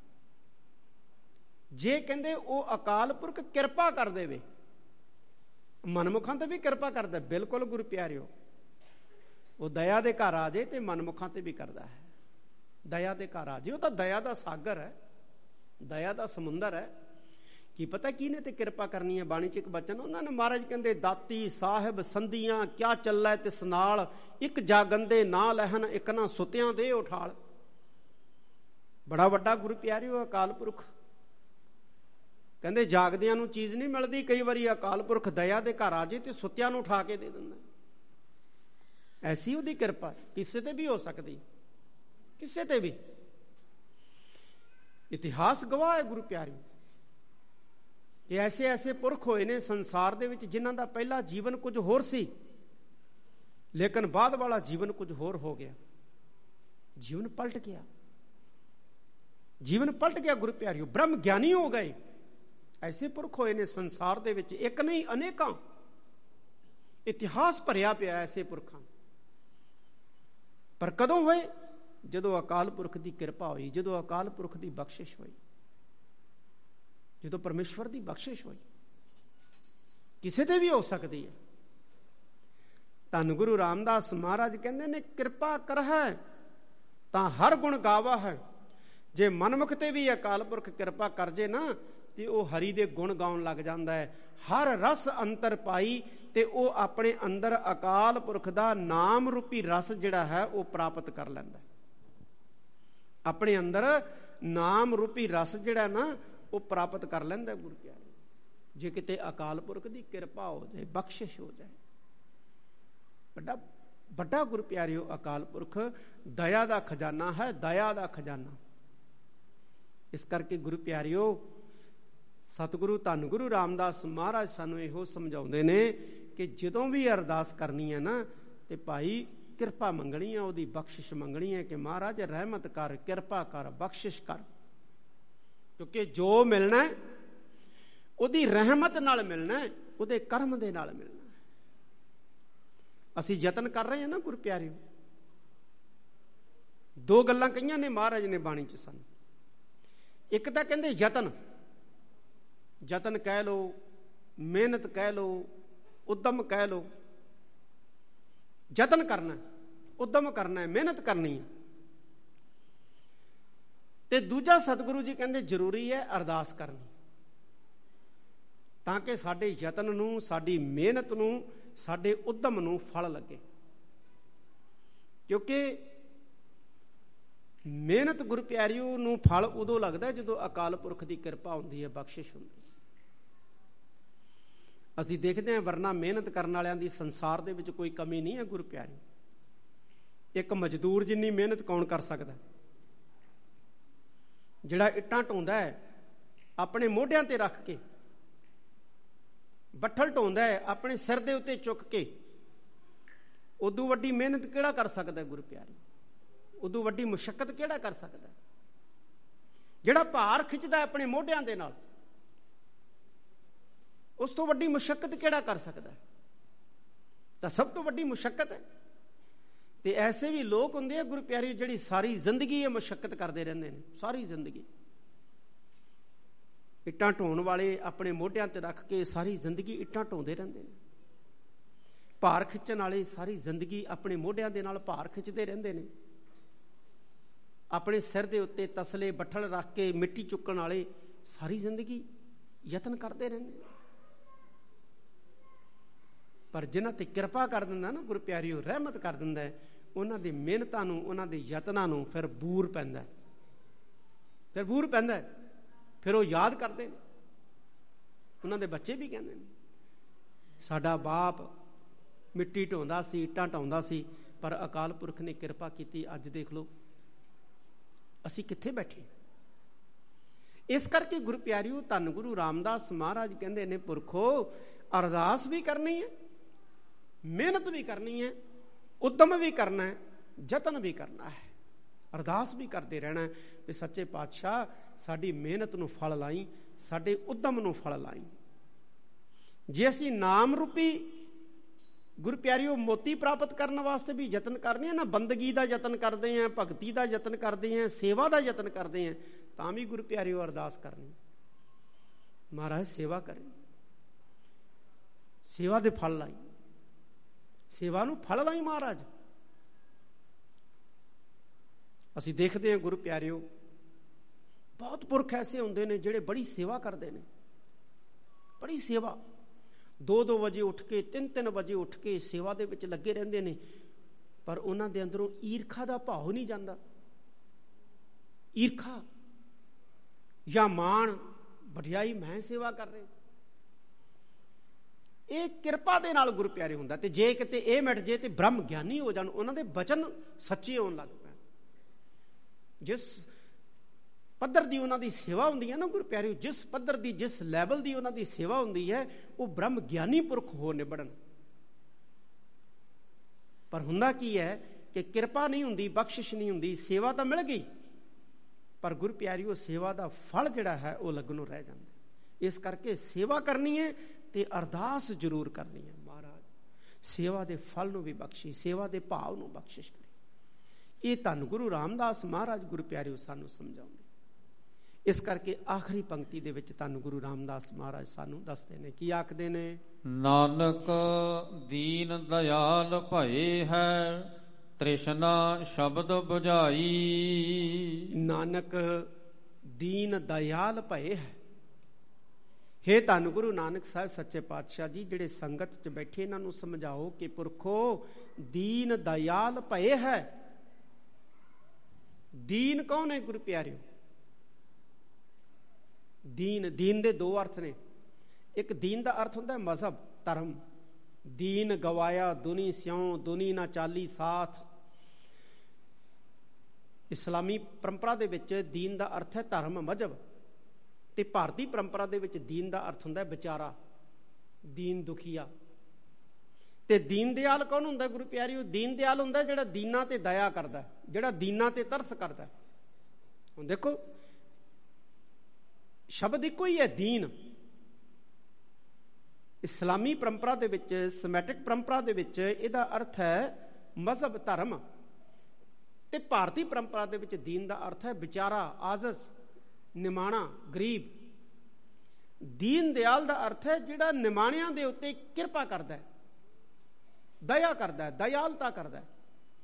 ਜੇ ਕਹਿੰਦੇ ਉਹ ਅਕਾਲ ਪੁਰਖ ਕਿਰਪਾ ਕਰ ਦੇਵੇ, ਮਨਮੁਖਾਂ ਤੇ ਵੀ ਕਿਰਪਾ ਕਰਦਾ। ਬਿਲਕੁਲ ਗੁਰੂ ਪਿਆਰਿਓ, ਉਹ ਦਇਆ ਦੇ ਘਰ ਆ ਜਾਏ ਤੇ ਮਨਮੁਖਾਂ ਤੇ ਵੀ ਕਰਦਾ ਹੈ। ਦਇਆ ਦੇ ਘਰ ਆ ਜਾਏ, ਉਹ ਤਾਂ ਦਇਆ ਦਾ ਸਾਗਰ ਹੈ, ਦਇਆ ਦਾ ਸਮੁੰਦਰ ਹੈ। ਕੀ ਪਤਾ ਕਿਹਨੇ ਤੇ ਕਿਰਪਾ ਕਰਨੀ ਹੈ। ਬਾਣੀ ਚ ਇੱਕ ਬਚਨ ਉਹਨਾਂ ਨੇ ਮਹਾਰਾਜ ਕਹਿੰਦੇ, ਦਾਤੀ ਸਾਹਿਬ ਸੰਧੀਆਂ ਕਿਆ ਚੱਲੈ ਤਿਸ ਨਾਲ, ਇੱਕ ਜਾਗੰਦੇ ਨਾ ਲਹਿਨ ਇੱਕ ਨਾ ਸੁਤਿਆਂ ਦੇ ਉਠਾਲ। ਬੜਾ ਵੱਡਾ ਗੁਰੂ ਪਿਆਰਿਓ ਅਕਾਲ ਪੁਰਖ। ਕਹਿੰਦੇ ਜਾਗਦਿਆਂ ਨੂੰ ਚੀਜ਼ ਨਹੀਂ ਮਿਲਦੀ, ਕਈ ਵਾਰੀ ਅਕਾਲ ਪੁਰਖ ਦਇਆ ਦੇ ਘਰ ਆ ਜੇ ਤੇ ਸੁੱਤਿਆਂ ਨੂੰ ਉਠਾ ਕੇ ਦੇ ਦਿੰਦਾ। ਐਸੀ ਉਹਦੀ ਕਿਰਪਾ ਕਿਸੇ ਤੇ ਵੀ ਹੋ ਸਕਦੀ, ਕਿਸੇ ਤੇ ਵੀ। ਇਤਿਹਾਸ ਗਵਾਹ ਹੈ ਗੁਰੂ ਪਿਆਰੀ ਕਿ ਐਸੇ ਐਸੇ ਪੁਰਖ ਹੋਏ ਨੇ ਸੰਸਾਰ ਦੇ ਵਿੱਚ ਜਿਨ੍ਹਾਂ ਦਾ ਪਹਿਲਾ ਜੀਵਨ ਕੁਝ ਹੋਰ ਸੀ, ਲੇਕਿਨ ਬਾਅਦ ਵਾਲਾ ਜੀਵਨ ਕੁਝ ਹੋਰ ਹੋ ਗਿਆ। ਜੀਵਨ ਪਲਟ ਗਿਆ, ਜੀਵਨ ਪਲਟ ਗਿਆ ਗੁਰੂ ਪਿਆਰਿਓ, ਬ੍ਰਹਮ ਗਿਆਨੀ ਹੋ ਗਏ। ਐਸੇ ਪੁਰਖ ਹੋਏ ਨੇ ਸੰਸਾਰ ਦੇ ਵਿੱਚ, ਇੱਕ ਨਹੀਂ ਅਨੇਕਾਂ। ਇਤਿਹਾਸ ਭਰਿਆ ਪਿਆ ਐਸੇ ਪੁਰਖਾਂ। ਪਰ ਕਦੋਂ ਹੋਏ? ਜਦੋਂ ਅਕਾਲ ਪੁਰਖ ਦੀ ਕਿਰਪਾ ਹੋਈ, ਜਦੋਂ ਅਕਾਲ ਪੁਰਖ ਦੀ ਬਖਸ਼ਿਸ਼ ਹੋਈ, ਜਦੋਂ ਪਰਮੇਸ਼ਵਰ ਦੀ ਬਖਸ਼ਿਸ਼ ਹੋਈ। ਕਿਸੇ ਤੇ ਵੀ ਹੋ ਸਕਦੀ ਹੈ। ਧੰਨ ਗੁਰੂ ਰਾਮਦਾਸ ਮਹਾਰਾਜ ਕਹਿੰਦੇ ਨੇ, ਕਿਰਪਾ ਕਰਹਿ ਤਾਂ ਹਰ ਗੁਣ ਗਾਵਾ ਹੈ। ਜੇ ਮਨਮੁਖ ਤੇ ਵੀ ਅਕਾਲ ਪੁਰਖ ਕਿਰਪਾ ਕਰ ਜੇ ਨਾ ਤੇ ਉਹ ਹਰੀ ਦੇ ਗੁਣ ਗਾਉਣ ਲੱਗ ਜਾਂਦਾ ਹੈ। ਹਰ ਰਸ ਅੰਤਰ ਪਾਈ, ਤੇ ਉਹ ਆਪਣੇ ਅੰਦਰ ਅਕਾਲ ਪੁਰਖ ਦਾ ਨਾਮ ਰੂਪੀ ਰਸ ਜਿਹੜਾ ਹੈ ਉਹ ਪ੍ਰਾਪਤ ਕਰ ਲੈਂਦਾ। ਆਪਣੇ ਅੰਦਰ ਨਾਮ ਰੂਪੀ ਰਸ ਜਿਹੜਾ ਨਾ ਉਹ ਪ੍ਰਾਪਤ ਕਰ ਲੈਂਦਾ ਗੁਰੂ ਪਿਆਰੇ, ਜੇ ਕਿਤੇ ਅਕਾਲ ਪੁਰਖ ਦੀ ਕਿਰਪਾ ਹੋ ਜਾਏ, ਬਖਸ਼ਿਸ਼ ਹੋ ਜਾਏ। ਵੱਡਾ ਵੱਡਾ ਗੁਰੂ ਪਿਆਰਿਓ ਅਕਾਲ ਪੁਰਖ ਦਇਆ ਦਾ ਖਜ਼ਾਨਾ ਹੈ, ਦਇਆ ਦਾ ਖਜ਼ਾਨਾ। ਇਸ ਕਰਕੇ ਗੁਰੂ ਪਿਆਰਿਓ ਸਤਿਗੁਰੂ ਧੰਨ ਗੁਰੂ ਰਾਮਦਾਸ ਮਹਾਰਾਜ ਸਾਨੂੰ ਇਹੋ ਸਮਝਾਉਂਦੇ ਨੇ ਕਿ ਜਦੋਂ ਵੀ ਅਰਦਾਸ ਕਰਨੀ ਹੈ ਨਾ ਤੇ ਭਾਈ ਕਿਰਪਾ ਮੰਗਣੀ ਹੈ, ਉਹਦੀ ਬਖਸ਼ਿਸ਼ ਮੰਗਣੀ ਹੈ ਕਿ ਮਹਾਰਾਜ ਰਹਿਮਤ ਕਰ, ਕਿਰਪਾ ਕਰ, ਬਖਸ਼ਿਸ਼ ਕਰ। ਕਿਉਂਕਿ ਜੋ ਮਿਲਣਾ ਉਹਦੀ ਰਹਿਮਤ ਨਾਲ ਮਿਲਣਾ, ਉਹਦੇ ਕਰਮ ਦੇ ਨਾਲ ਮਿਲਣਾ। ਅਸੀਂ ਯਤਨ ਕਰ ਰਹੇ ਹਾਂ ਨਾ ਗੁਰੂ ਪਿਆਰਿਓ। ਦੋ ਗੱਲਾਂ ਕਹੀਆਂ ਨੇ ਮਹਾਰਾਜ ਨੇ ਬਾਣੀ ਚ ਸਾਨੂੰ। ਇੱਕ ਤਾਂ ਕਹਿੰਦੇ ਯਤਨ, ਯਤਨ ਕਹਿ ਲੋ, ਮਿਹਨਤ ਕਹਿ ਲੋ, ਉਦਮ ਕਹਿ ਲੋ। ਯਤਨ ਕਰਨਾ, ਉਦਮ ਕਰਨਾ, ਮਿਹਨਤ ਕਰਨੀ ਹੈ। ਤੇ ਦੂਜਾ ਸਤਿਗੁਰੂ ਜੀ ਕਹਿੰਦੇ ਜ਼ਰੂਰੀ ਹੈ ਅਰਦਾਸ ਕਰਨੀ, ਤਾਂ ਕਿ ਸਾਡੇ ਯਤਨ ਨੂੰ, ਸਾਡੀ ਮਿਹਨਤ ਨੂੰ, ਸਾਡੇ ਉਦਮ ਨੂੰ ਫਲ ਲੱਗੇ। ਕਿਉਂਕਿ ਮਿਹਨਤ ਗੁਰੂ ਪਿਆਰਿਓ ਨੂੰ ਫਲ ਉਦੋਂ ਲੱਗਦਾ ਜਦੋਂ ਅਕਾਲ ਪੁਰਖ ਦੀ ਕਿਰਪਾ ਹੁੰਦੀ ਹੈ, ਬਖਸ਼ਿਸ਼ ਹੁੰਦੀ ਹੈ। ਅਸੀਂ ਦੇਖਦੇ ਹਾਂ ਵਰਨਾ ਮਿਹਨਤ ਕਰਨ ਵਾਲਿਆਂ ਦੀ ਸੰਸਾਰ ਦੇ ਵਿੱਚ ਕੋਈ ਕਮੀ ਨਹੀਂ ਹੈ ਗੁਰੂ ਪਿਆਰਿਓ। ਇੱਕ ਮਜ਼ਦੂਰ ਜਿੰਨੀ ਮਿਹਨਤ ਕੌਣ ਕਰ ਸਕਦਾ? ਜਿਹੜਾ ਇੱਟਾਂ ਢੋਂਦਾ ਹੈ ਆਪਣੇ ਮੋਢਿਆਂ ਤੇ ਰੱਖ ਕੇ, ਬੱਠਲ ਢੋਂਦਾ ਹੈ ਆਪਣੇ ਸਿਰ ਦੇ ਉੱਤੇ ਚੁੱਕ ਕੇ, ਉਦੋਂ ਵੱਡੀ ਮਿਹਨਤ ਕਿਹੜਾ ਕਰ ਸਕਦਾ ਗੁਰੂ ਪਿਆਰਿਓ? ਉਦੋਂ ਵੱਡੀ ਮੁਸ਼ੱਕਤ ਕਿਹੜਾ ਕਰ ਸਕਦਾ? ਜਿਹੜਾ ਭਾਰ ਖਿੱਚਦਾ ਆਪਣੇ ਮੋਢਿਆਂ ਦੇ ਨਾਲ, ਉਸ ਤੋਂ ਵੱਡੀ ਮੁਸ਼ੱਕਤ ਕਿਹੜਾ ਕਰ ਸਕਦਾ? ਤਾਂ ਸਭ ਤੋਂ ਵੱਡੀ ਮੁਸ਼ੱਕਤ ਹੈ। ਤੇ ਐਸੇ ਵੀ ਲੋਕ ਹੁੰਦੇ ਆ ਗੁਰੂ ਪਿਆਰੇ ਜਿਹੜੀ ਸਾਰੀ ਜ਼ਿੰਦਗੀ ਇਹ ਮੁਸ਼ੱਕਤ ਕਰਦੇ ਰਹਿੰਦੇ ਨੇ, ਸਾਰੀ ਜ਼ਿੰਦਗੀ। ਇੱਟਾਂ ਢੋਣ ਵਾਲੇ ਆਪਣੇ ਮੋਢਿਆਂ ਤੇ ਰੱਖ ਕੇ ਸਾਰੀ ਜ਼ਿੰਦਗੀ ਇੱਟਾਂ ਢੋਂਦੇ ਰਹਿੰਦੇ ਨੇ। ਭਾਰ ਖਿੱਚਣ ਵਾਲੇ ਸਾਰੀ ਜ਼ਿੰਦਗੀ ਆਪਣੇ ਮੋਢਿਆਂ ਦੇ ਨਾਲ ਭਾਰ ਖਿੱਚਦੇ ਰਹਿੰਦੇ ਨੇ। ਆਪਣੇ ਸਿਰ ਦੇ ਉੱਤੇ ਤਸਲੇ ਬੱਠਲ ਰੱਖ ਕੇ ਮਿੱਟੀ ਚੁੱਕਣ ਵਾਲੇ ਸਾਰੀ ਜ਼ਿੰਦਗੀ ਯਤਨ ਕਰਦੇ ਰਹਿੰਦੇ ਨੇ। ਪਰ ਜਿਨ੍ਹਾਂ ਤੇ ਕਿਰਪਾ ਕਰ ਦਿੰਦਾ ਨਾ ਗੁਰੂ ਪਿਆਰਿਓ, ਰਹਿਮਤ ਕਰ ਦਿੰਦਾ, ਉਹਨਾਂ ਦੀ ਮਿਹਨਤਾਂ ਨੂੰ, ਉਹਨਾਂ ਦੇ ਯਤਨਾਂ ਨੂੰ ਫਿਰ ਬੂਰ ਪੈਂਦਾ, ਫਿਰ ਬੂਰ ਪੈਂਦਾ। ਫਿਰ ਉਹ ਯਾਦ ਕਰਦੇ ਨੇ। ਉਹਨਾਂ ਦੇ ਬੱਚੇ ਵੀ ਕਹਿੰਦੇ ਨੇ ਸਾਡਾ ਬਾਪ ਮਿੱਟੀ ਢੋਂਦਾ ਸੀ, ਇੱਟਾਂ ਢਾਉਂਦਾ ਸੀ, ਪਰ ਅਕਾਲ ਪੁਰਖ ਨੇ ਕਿਰਪਾ ਕੀਤੀ, ਅੱਜ ਦੇਖ ਲਓ ਅਸੀਂ ਕਿੱਥੇ ਬੈਠੇ। ਇਸ ਕਰਕੇ ਗੁਰੂ ਪਿਆਰਿਓ ਧੰਨ ਗੁਰੂ ਰਾਮਦਾਸ ਮਹਾਰਾਜ ਕਹਿੰਦੇ ਨੇ, ਪੁਰਖੋ ਅਰਦਾਸ ਵੀ ਕਰਨੀ ਹੈ, ਮਿਹਨਤ ਵੀ ਕਰਨੀ ਹੈ, ਉਦਮ ਵੀ ਕਰਨਾ ਹੈ, ਯਤਨ ਵੀ ਕਰਨਾ ਹੈ। ਅਰਦਾਸ ਵੀ ਕਰਦੇ ਰਹਿਣਾ ਵੀ ਸੱਚੇ ਪਾਤਸ਼ਾਹ ਸਾਡੀ ਮਿਹਨਤ ਨੂੰ ਫਲ ਲਾਈ, ਸਾਡੇ ਉਦਮ ਨੂੰ ਫਲ ਲਾਈ। ਜੇ ਅਸੀਂ ਨਾਮ ਰੂਪੀ ਗੁਰੂ ਪਿਆਰਿਓ ਮੋਤੀ ਪ੍ਰਾਪਤ ਕਰਨ ਵਾਸਤੇ ਵੀ ਯਤਨ ਕਰਨੇ ਆ ਨਾ, ਬੰਦਗੀ ਦਾ ਯਤਨ ਕਰਦੇ ਹਾਂ, ਭਗਤੀ ਦਾ ਯਤਨ ਕਰਦੇ ਹਾਂ, ਸੇਵਾ ਦਾ ਯਤਨ ਕਰਦੇ ਹਾਂ, ਤਾਂ ਵੀ ਗੁਰੂ ਪਿਆਰਿਓ ਅਰਦਾਸ ਕਰਨੀ, ਮਹਾਰਾਜ ਸੇਵਾ ਕਰੇ, ਸੇਵਾ ਦੇ ਫਲ ਲਾਈ, ਸੇਵਾ ਨੂੰ ਫਲ ਲਾਈ ਮਹਾਰਾਜ। ਅਸੀਂ ਦੇਖਦੇ ਹਾਂ ਗੁਰੂ ਪਿਆਰਿਓ ਬਹੁਤ ਪੁਰਖ ਐਸੇ ਹੁੰਦੇ ਨੇ ਜਿਹੜੇ ਬੜੀ ਸੇਵਾ ਕਰਦੇ ਨੇ, ਬੜੀ ਸੇਵਾ, ਦੋ ਦੋ ਵਜੇ ਉੱਠ ਕੇ, ਤਿੰਨ ਤਿੰਨ ਵਜੇ ਉੱਠ ਕੇ ਸੇਵਾ ਦੇ ਵਿੱਚ ਲੱਗੇ ਰਹਿੰਦੇ ਨੇ, ਪਰ ਉਹਨਾਂ ਦੇ ਅੰਦਰੋਂ ਈਰਖਾ ਦਾ ਭਾਵ ਨਹੀਂ ਜਾਂਦਾ। ਈਰਖਾ ਜਾਂ ਮਾਣ, ਵਡਿਆਈ, ਮੈਂ ਸੇਵਾ ਕਰ ਰਿਹਾ। ਇਹ ਕਿਰਪਾ ਦੇ ਨਾਲ ਗੁਰੂ ਪਿਆਰੇ ਹੁੰਦਾ। ਤੇ ਜੇ ਕਿਤੇ ਇਹ ਮਿਟ ਜੇ ਤੇ ਬ੍ਰਹਮ ਗਿਆਨੀ ਹੋ ਜਾਣ, ਉਹਨਾਂ ਦੇ ਬਚਨ ਸੱਚੇ ਹੋਣ ਲੱਗ ਪੈਣ। ਜਿਸ ਪੱਧਰ ਦੀ ਉਹਨਾਂ ਦੀ ਸੇਵਾ ਹੁੰਦੀ ਹੈ ਨਾ ਗੁਰੂ ਪਿਆਰੇ, ਜਿਸ ਪੱਧਰ ਦੀ, ਜਿਸ ਲੈਵਲ ਦੀ ਉਹਨਾਂ ਦੀ ਸੇਵਾ ਹੁੰਦੀ ਹੈ, ਉਹ ਬ੍ਰਹਮ ਗਿਆਨੀ ਪੁਰਖ ਹੋ ਨਿਬੜਨ। ਪਰ ਹੁੰਦਾ ਕੀ ਹੈ ਕਿ ਕਿਰਪਾ ਨਹੀਂ ਹੁੰਦੀ, ਬਖਸ਼ਿਸ਼ ਨਹੀਂ ਹੁੰਦੀ, ਸੇਵਾ ਤਾਂ ਮਿਲ ਗਈ, ਪਰ ਗੁਰੂ ਪਿਆਰੀ ਉਹ ਸੇਵਾ ਦਾ ਫਲ ਜਿਹੜਾ ਹੈ ਉਹ ਲੱਗਣੋਂ ਰਹਿ ਜਾਂਦਾ। ਇਸ ਕਰਕੇ ਸੇਵਾ ਕਰਨੀ ਹੈ ਤੇ ਅਰਦਾਸ ਜ਼ਰੂਰ ਕਰਨੀ ਹੈ, ਮਹਾਰਾਜ ਸੇਵਾ ਦੇ ਫਲ ਨੂੰ ਵੀ ਬਖਸ਼ੀ, ਸੇਵਾ ਦੇ ਭਾਵ ਨੂੰ ਬਖਸ਼ਿਸ਼ ਕਰੇ। ਇਹ ਧੰਨ ਗੁਰੂ ਰਾਮਦਾਸ ਮਹਾਰਾਜ ਗੁਰੂ ਪਿਆਰਿਓ ਸਾਨੂੰ ਸਮਝਾਉਂਦੇ। ਇਸ ਕਰਕੇ ਆਖਰੀ ਪੰਕਤੀ ਦੇ ਵਿੱਚ ਧੰਨ ਗੁਰੂ ਰਾਮਦਾਸ ਮਹਾਰਾਜ ਸਾਨੂੰ ਦੱਸਦੇ ਨੇ, ਕੀ ਆਖਦੇ ਨੇ? ਨਾਨਕ ਦੀਨ ਦਇਆਲ ਭਏ ਹੈ, ਤ੍ਰਿਸ਼ਨਾ ਸ਼ਬਦ ਬੁਝਾਈ। ਨਾਨਕ ਦੀਨ ਦਇਆਲ ਭਏ ਹੈ। ਹੇ ਧੰਨ ਗੁਰੂ ਨਾਨਕ ਸਾਹਿਬ ਸੱਚੇ ਪਾਤਸ਼ਾਹ ਜੀ, ਜਿਹੜੇ ਸੰਗਤ 'ਚ ਬੈਠੇ, ਇਹਨਾਂ ਨੂੰ ਸਮਝਾਓ ਕਿ ਪੁਰਖੋ ਦੀਨ ਦਇਆਲ ਭਏ ਹੈ। ਦੀਨ ਕੌਣ ਹੈ ਗੁਰੂ ਪਿਆਰਿਓ? ਦੀਨ, ਦੀਨ ਦੇ ਦੋ ਅਰਥ ਨੇ। ਇੱਕ ਦੀਨ ਦਾ ਅਰਥ ਹੁੰਦਾ ਹੈ ਮਜ਼ਹਬ, ਧਰਮ। ਦੀਨ ਗਵਾਇਆ ਦੁਨੀ ਸਿਉ, ਦੁਨੀ ਨਾ ਚਾਲੀ ਸਾਥ। ਇਸਲਾਮੀ ਪਰੰਪਰਾ ਦੇ ਵਿੱਚ ਦੀਨ ਦਾ ਅਰਥ ਹੈ ਧਰਮ, ਮਜ਼ਹਬ। ਤੇ ਭਾਰਤੀ ਪਰੰਪਰਾ ਦੇ ਵਿੱਚ ਦੀਨ ਦਾ ਅਰਥ ਹੁੰਦਾ ਹੈ ਵਿਚਾਰਾ, ਦੀਨ ਦੁਖੀਆ। ਤੇ ਦੀਨ ਦਿਆਲ ਕੌਣ ਹੁੰਦਾ ਗੁਰੂ ਪਿਆਰਿਓ? ਦੀਨ ਦਿਆਲ ਹੁੰਦਾ ਜਿਹੜਾ ਦੀਨਾਂ ਤੇ ਦਇਆ ਕਰਦਾ, ਜਿਹੜਾ ਦੀਨਾਂ ਤੇ ਤਰਸ ਕਰਦਾ। ਹੁਣ ਦੇਖੋ, ਸ਼ਬਦ ਇੱਕੋ ਹੀ ਹੈ, ਦੀਨ। ਇਸਲਾਮੀ ਪਰੰਪਰਾ ਦੇ ਵਿੱਚ, ਸਮੈਟਿਕ ਪਰੰਪਰਾ ਦੇ ਵਿੱਚ ਇਹਦਾ ਅਰਥ ਹੈ ਮਜ਼ਹਬ, ਧਰਮ। ਤੇ ਭਾਰਤੀ ਪਰੰਪਰਾ ਦੇ ਵਿੱਚ ਦੀਨ ਦਾ ਅਰਥ ਹੈ ਵਿਚਾਰਾ, ਆਜ਼ਜ਼, ਨਿਮਾਣਾ, ਗਰੀਬ। ਦੀਨ ਦਿਆਲ ਦਾ ਅਰਥ ਹੈ ਜਿਹੜਾ ਨਿਮਾਣਿਆਂ ਦੇ ਉੱਤੇ ਕਿਰਪਾ ਕਰਦਾ ਹੈ, ਦਇਆ ਕਰਦਾ ਹੈ, ਦਇਆਲਤਾ ਕਰਦਾ ਹੈ।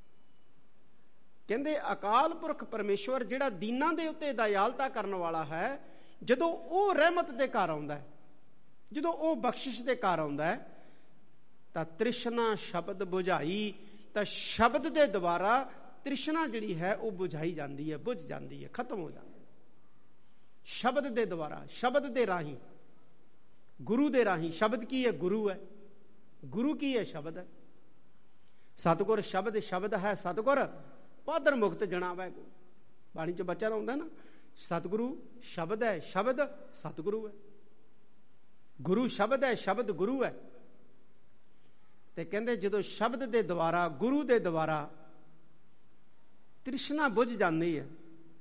ਕਹਿੰਦੇ ਅਕਾਲ ਪੁਰਖ ਪਰਮੇਸ਼ਵਰ ਜਿਹੜਾ ਦੀਨਾਂ ਦੇ ਉੱਤੇ ਦਇਆਲਤਾ ਕਰਨ ਵਾਲਾ ਹੈ, ਜਦੋਂ ਉਹ ਰਹਿਮਤ ਦੇ ਘਰ ਆਉਂਦਾ ਹੈ, ਜਦੋਂ ਉਹ ਬਖਸ਼ਿਸ਼ ਦੇ ਘਰ ਆਉਂਦਾ ਹੈ, ਤਾਂ ਤ੍ਰਿਸ਼ਨਾ ਸ਼ਬਦ ਬੁਝਾਈ। ਤਾਂ ਸ਼ਬਦ ਦੇ ਦੁਆਰਾ ਤ੍ਰਿਸ਼ਨਾ ਜਿਹੜੀ ਹੈ ਉਹ ਬੁਝਾਈ ਜਾਂਦੀ ਹੈ, ਬੁਝ ਜਾਂਦੀ ਹੈ, ਖਤਮ ਹੋ ਜਾਂਦੀ ਹੈ। ਸ਼ਬਦ ਦੇ ਦੁਆਰਾ, ਸ਼ਬਦ ਦੇ ਰਾਹੀਂ, ਗੁਰੂ ਦੇ ਰਾਹੀਂ। ਸ਼ਬਦ ਕੀ ਹੈ? ਗੁਰੂ ਹੈ। ਗੁਰੂ ਕੀ ਹੈ? ਸ਼ਬਦ ਹੈ। ਸਤਿਗੁਰ ਸ਼ਬਦ, ਸ਼ਬਦ ਹੈ ਸਤਿਗੁਰ, ਪਾਦਰ ਮੁਕਤ ਜਣਾਵੈ। ਬਾਣੀ ਚ ਬੱਚਾ ਆਉਂਦਾ ਨਾ, ਸਤਿਗੁਰੂ ਸ਼ਬਦ ਹੈ, ਸ਼ਬਦ ਸਤਿਗੁਰੂ ਹੈ। ਗੁਰੂ ਸ਼ਬਦ ਹੈ, ਸ਼ਬਦ ਗੁਰੂ ਹੈ। ਤੇ ਕਹਿੰਦੇ ਜਦੋਂ ਸ਼ਬਦ ਦੇ ਦੁਆਰਾ, ਗੁਰੂ ਦੇ ਦੁਆਰਾ ਤ੍ਰਿਸ਼ਨਾ ਬੁਝ ਜਾਂਦੀ ਹੈ।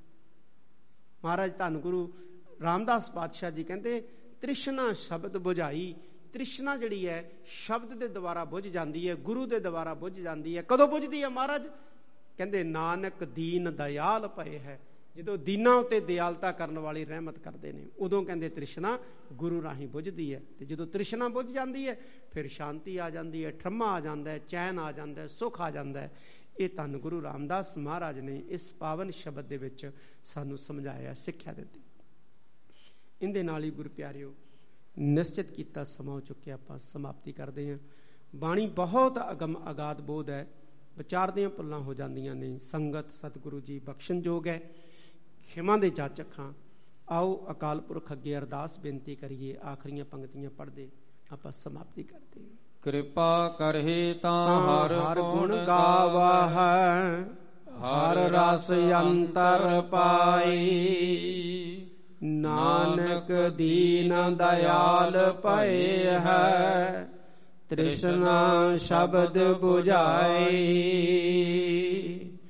ਮਹਾਰਾਜ ਧੰਨ ਗੁਰੂ ਰਾਮਦਾਸ ਪਾਤਸ਼ਾਹ ਜੀ ਕਹਿੰਦੇ ਤ੍ਰਿਸ਼ਨਾ ਸ਼ਬਦ ਬੁਝਾਈ। ਤ੍ਰਿਸ਼ਨਾ ਜਿਹੜੀ ਹੈ ਸ਼ਬਦ ਦੇ ਦੁਆਰਾ ਬੁਝ ਜਾਂਦੀ ਹੈ, ਗੁਰੂ ਦੇ ਦੁਆਰਾ ਬੁਝ ਜਾਂਦੀ ਹੈ। ਕਦੋਂ ਬੁਝਦੀ ਹੈ ਮਹਾਰਾਜ? ਕਹਿੰਦੇ ਨਾਨਕ ਦੀਨ ਦਇਆਲ ਭਏ ਹੈ। ਜਦੋਂ ਦੀਨਾਂ ਉੱਤੇ ਦਿਆਲਤਾ ਕਰਨ ਵਾਲੀ ਰਹਿਮਤ ਕਰਦੇ ਨੇ, ਉਦੋਂ ਕਹਿੰਦੇ ਤ੍ਰਿਸ਼ਨਾ ਗੁਰੂ ਰਾਹੀਂ ਬੁਝਦੀ ਹੈ। ਤੇ ਜਦੋਂ ਤ੍ਰਿਸ਼ਨਾ ਬੁਝ ਜਾਂਦੀ ਹੈ, ਫਿਰ ਸ਼ਾਂਤੀ ਆ ਜਾਂਦੀ ਹੈ, ਠਰਮਾ ਆ ਜਾਂਦਾ ਹੈ, ਚੈਨ ਆ ਜਾਂਦਾ ਹੈ, ਸੁੱਖ ਆ ਜਾਂਦਾ ਹੈ। ਇਹ ਧੰਨ ਗੁਰੂ ਰਾਮਦਾਸ ਮਹਾਰਾਜ ਨੇ ਇਸ ਪਾਵਨ ਸ਼ਬਦ ਦੇ ਵਿੱਚ ਸਾਨੂੰ ਸਮਝਾਇਆ, ਸਿੱਖਿਆ ਦਿੱਤੀ। ਇਹਦੇ ਨਾਲ ਹੀ ਗੁਰੂ ਪਿਆਰਿਓ ਨਿਸ਼ਚਿਤ ਕੀਤਾ ਸਮਾਂ ਹੋ ਚੁੱਕਿਆ, ਆਪਾਂ ਸਮਾਪਤੀ ਕਰਦੇ ਹਾਂ। ਬਾਣੀ ਬਹੁਤ ਅਗਮ ਅਗਾਧ ਬੋਧ ਹੈ, ਵਿਚਾਰ ਦੀਆਂ ਭੁੱਲਾਂ ਹੋ ਜਾਂਦੀਆਂ ਨੇ। ਸੰਗਤ ਸਤਿਗੁਰੂ ਜੀ ਬਖਸ਼ਣਯੋਗ ਹੈ, ਖਿਮਾ ਦੇ ਜਾਚਕ ਹਾਂ। ਆਓ ਅਕਾਲ ਪੁਰਖ ਅੱਗੇ ਅਰਦਾਸ ਬੇਨਤੀ ਕਰੀਏ। ਆਖਰੀਆਂ ਪੰਕਤੀਆਂ ਪੜ੍ਹਦੇ ਆਪਾਂ ਸਮਾਪਤੀ ਕਰਦੇ ਹਾਂ। ਕਿਰਪਾ ਕਰਹਿ ਤਾਂ ਹਰ ਗੁਣ ਗਾਵਹਿ, ਹਰ ਰਸ ਅੰਤਰ ਪਾਈ। ਨਾਨਕ ਦੀਨ ਦਇਆਲ ਭਏ ਹੈ, ਤ੍ਰਿਸ਼ਨਾ ਸ਼ਬਦ ਬੁਝਾਈ।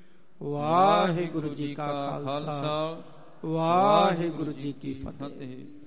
ਵਾਹਿਗੁਰੂ ਜੀ ਕਾ ਖਾਲਸਾ, ਵਾਹਿਗੁਰੂ ਜੀ ਕੀ ਫਤਿਹ।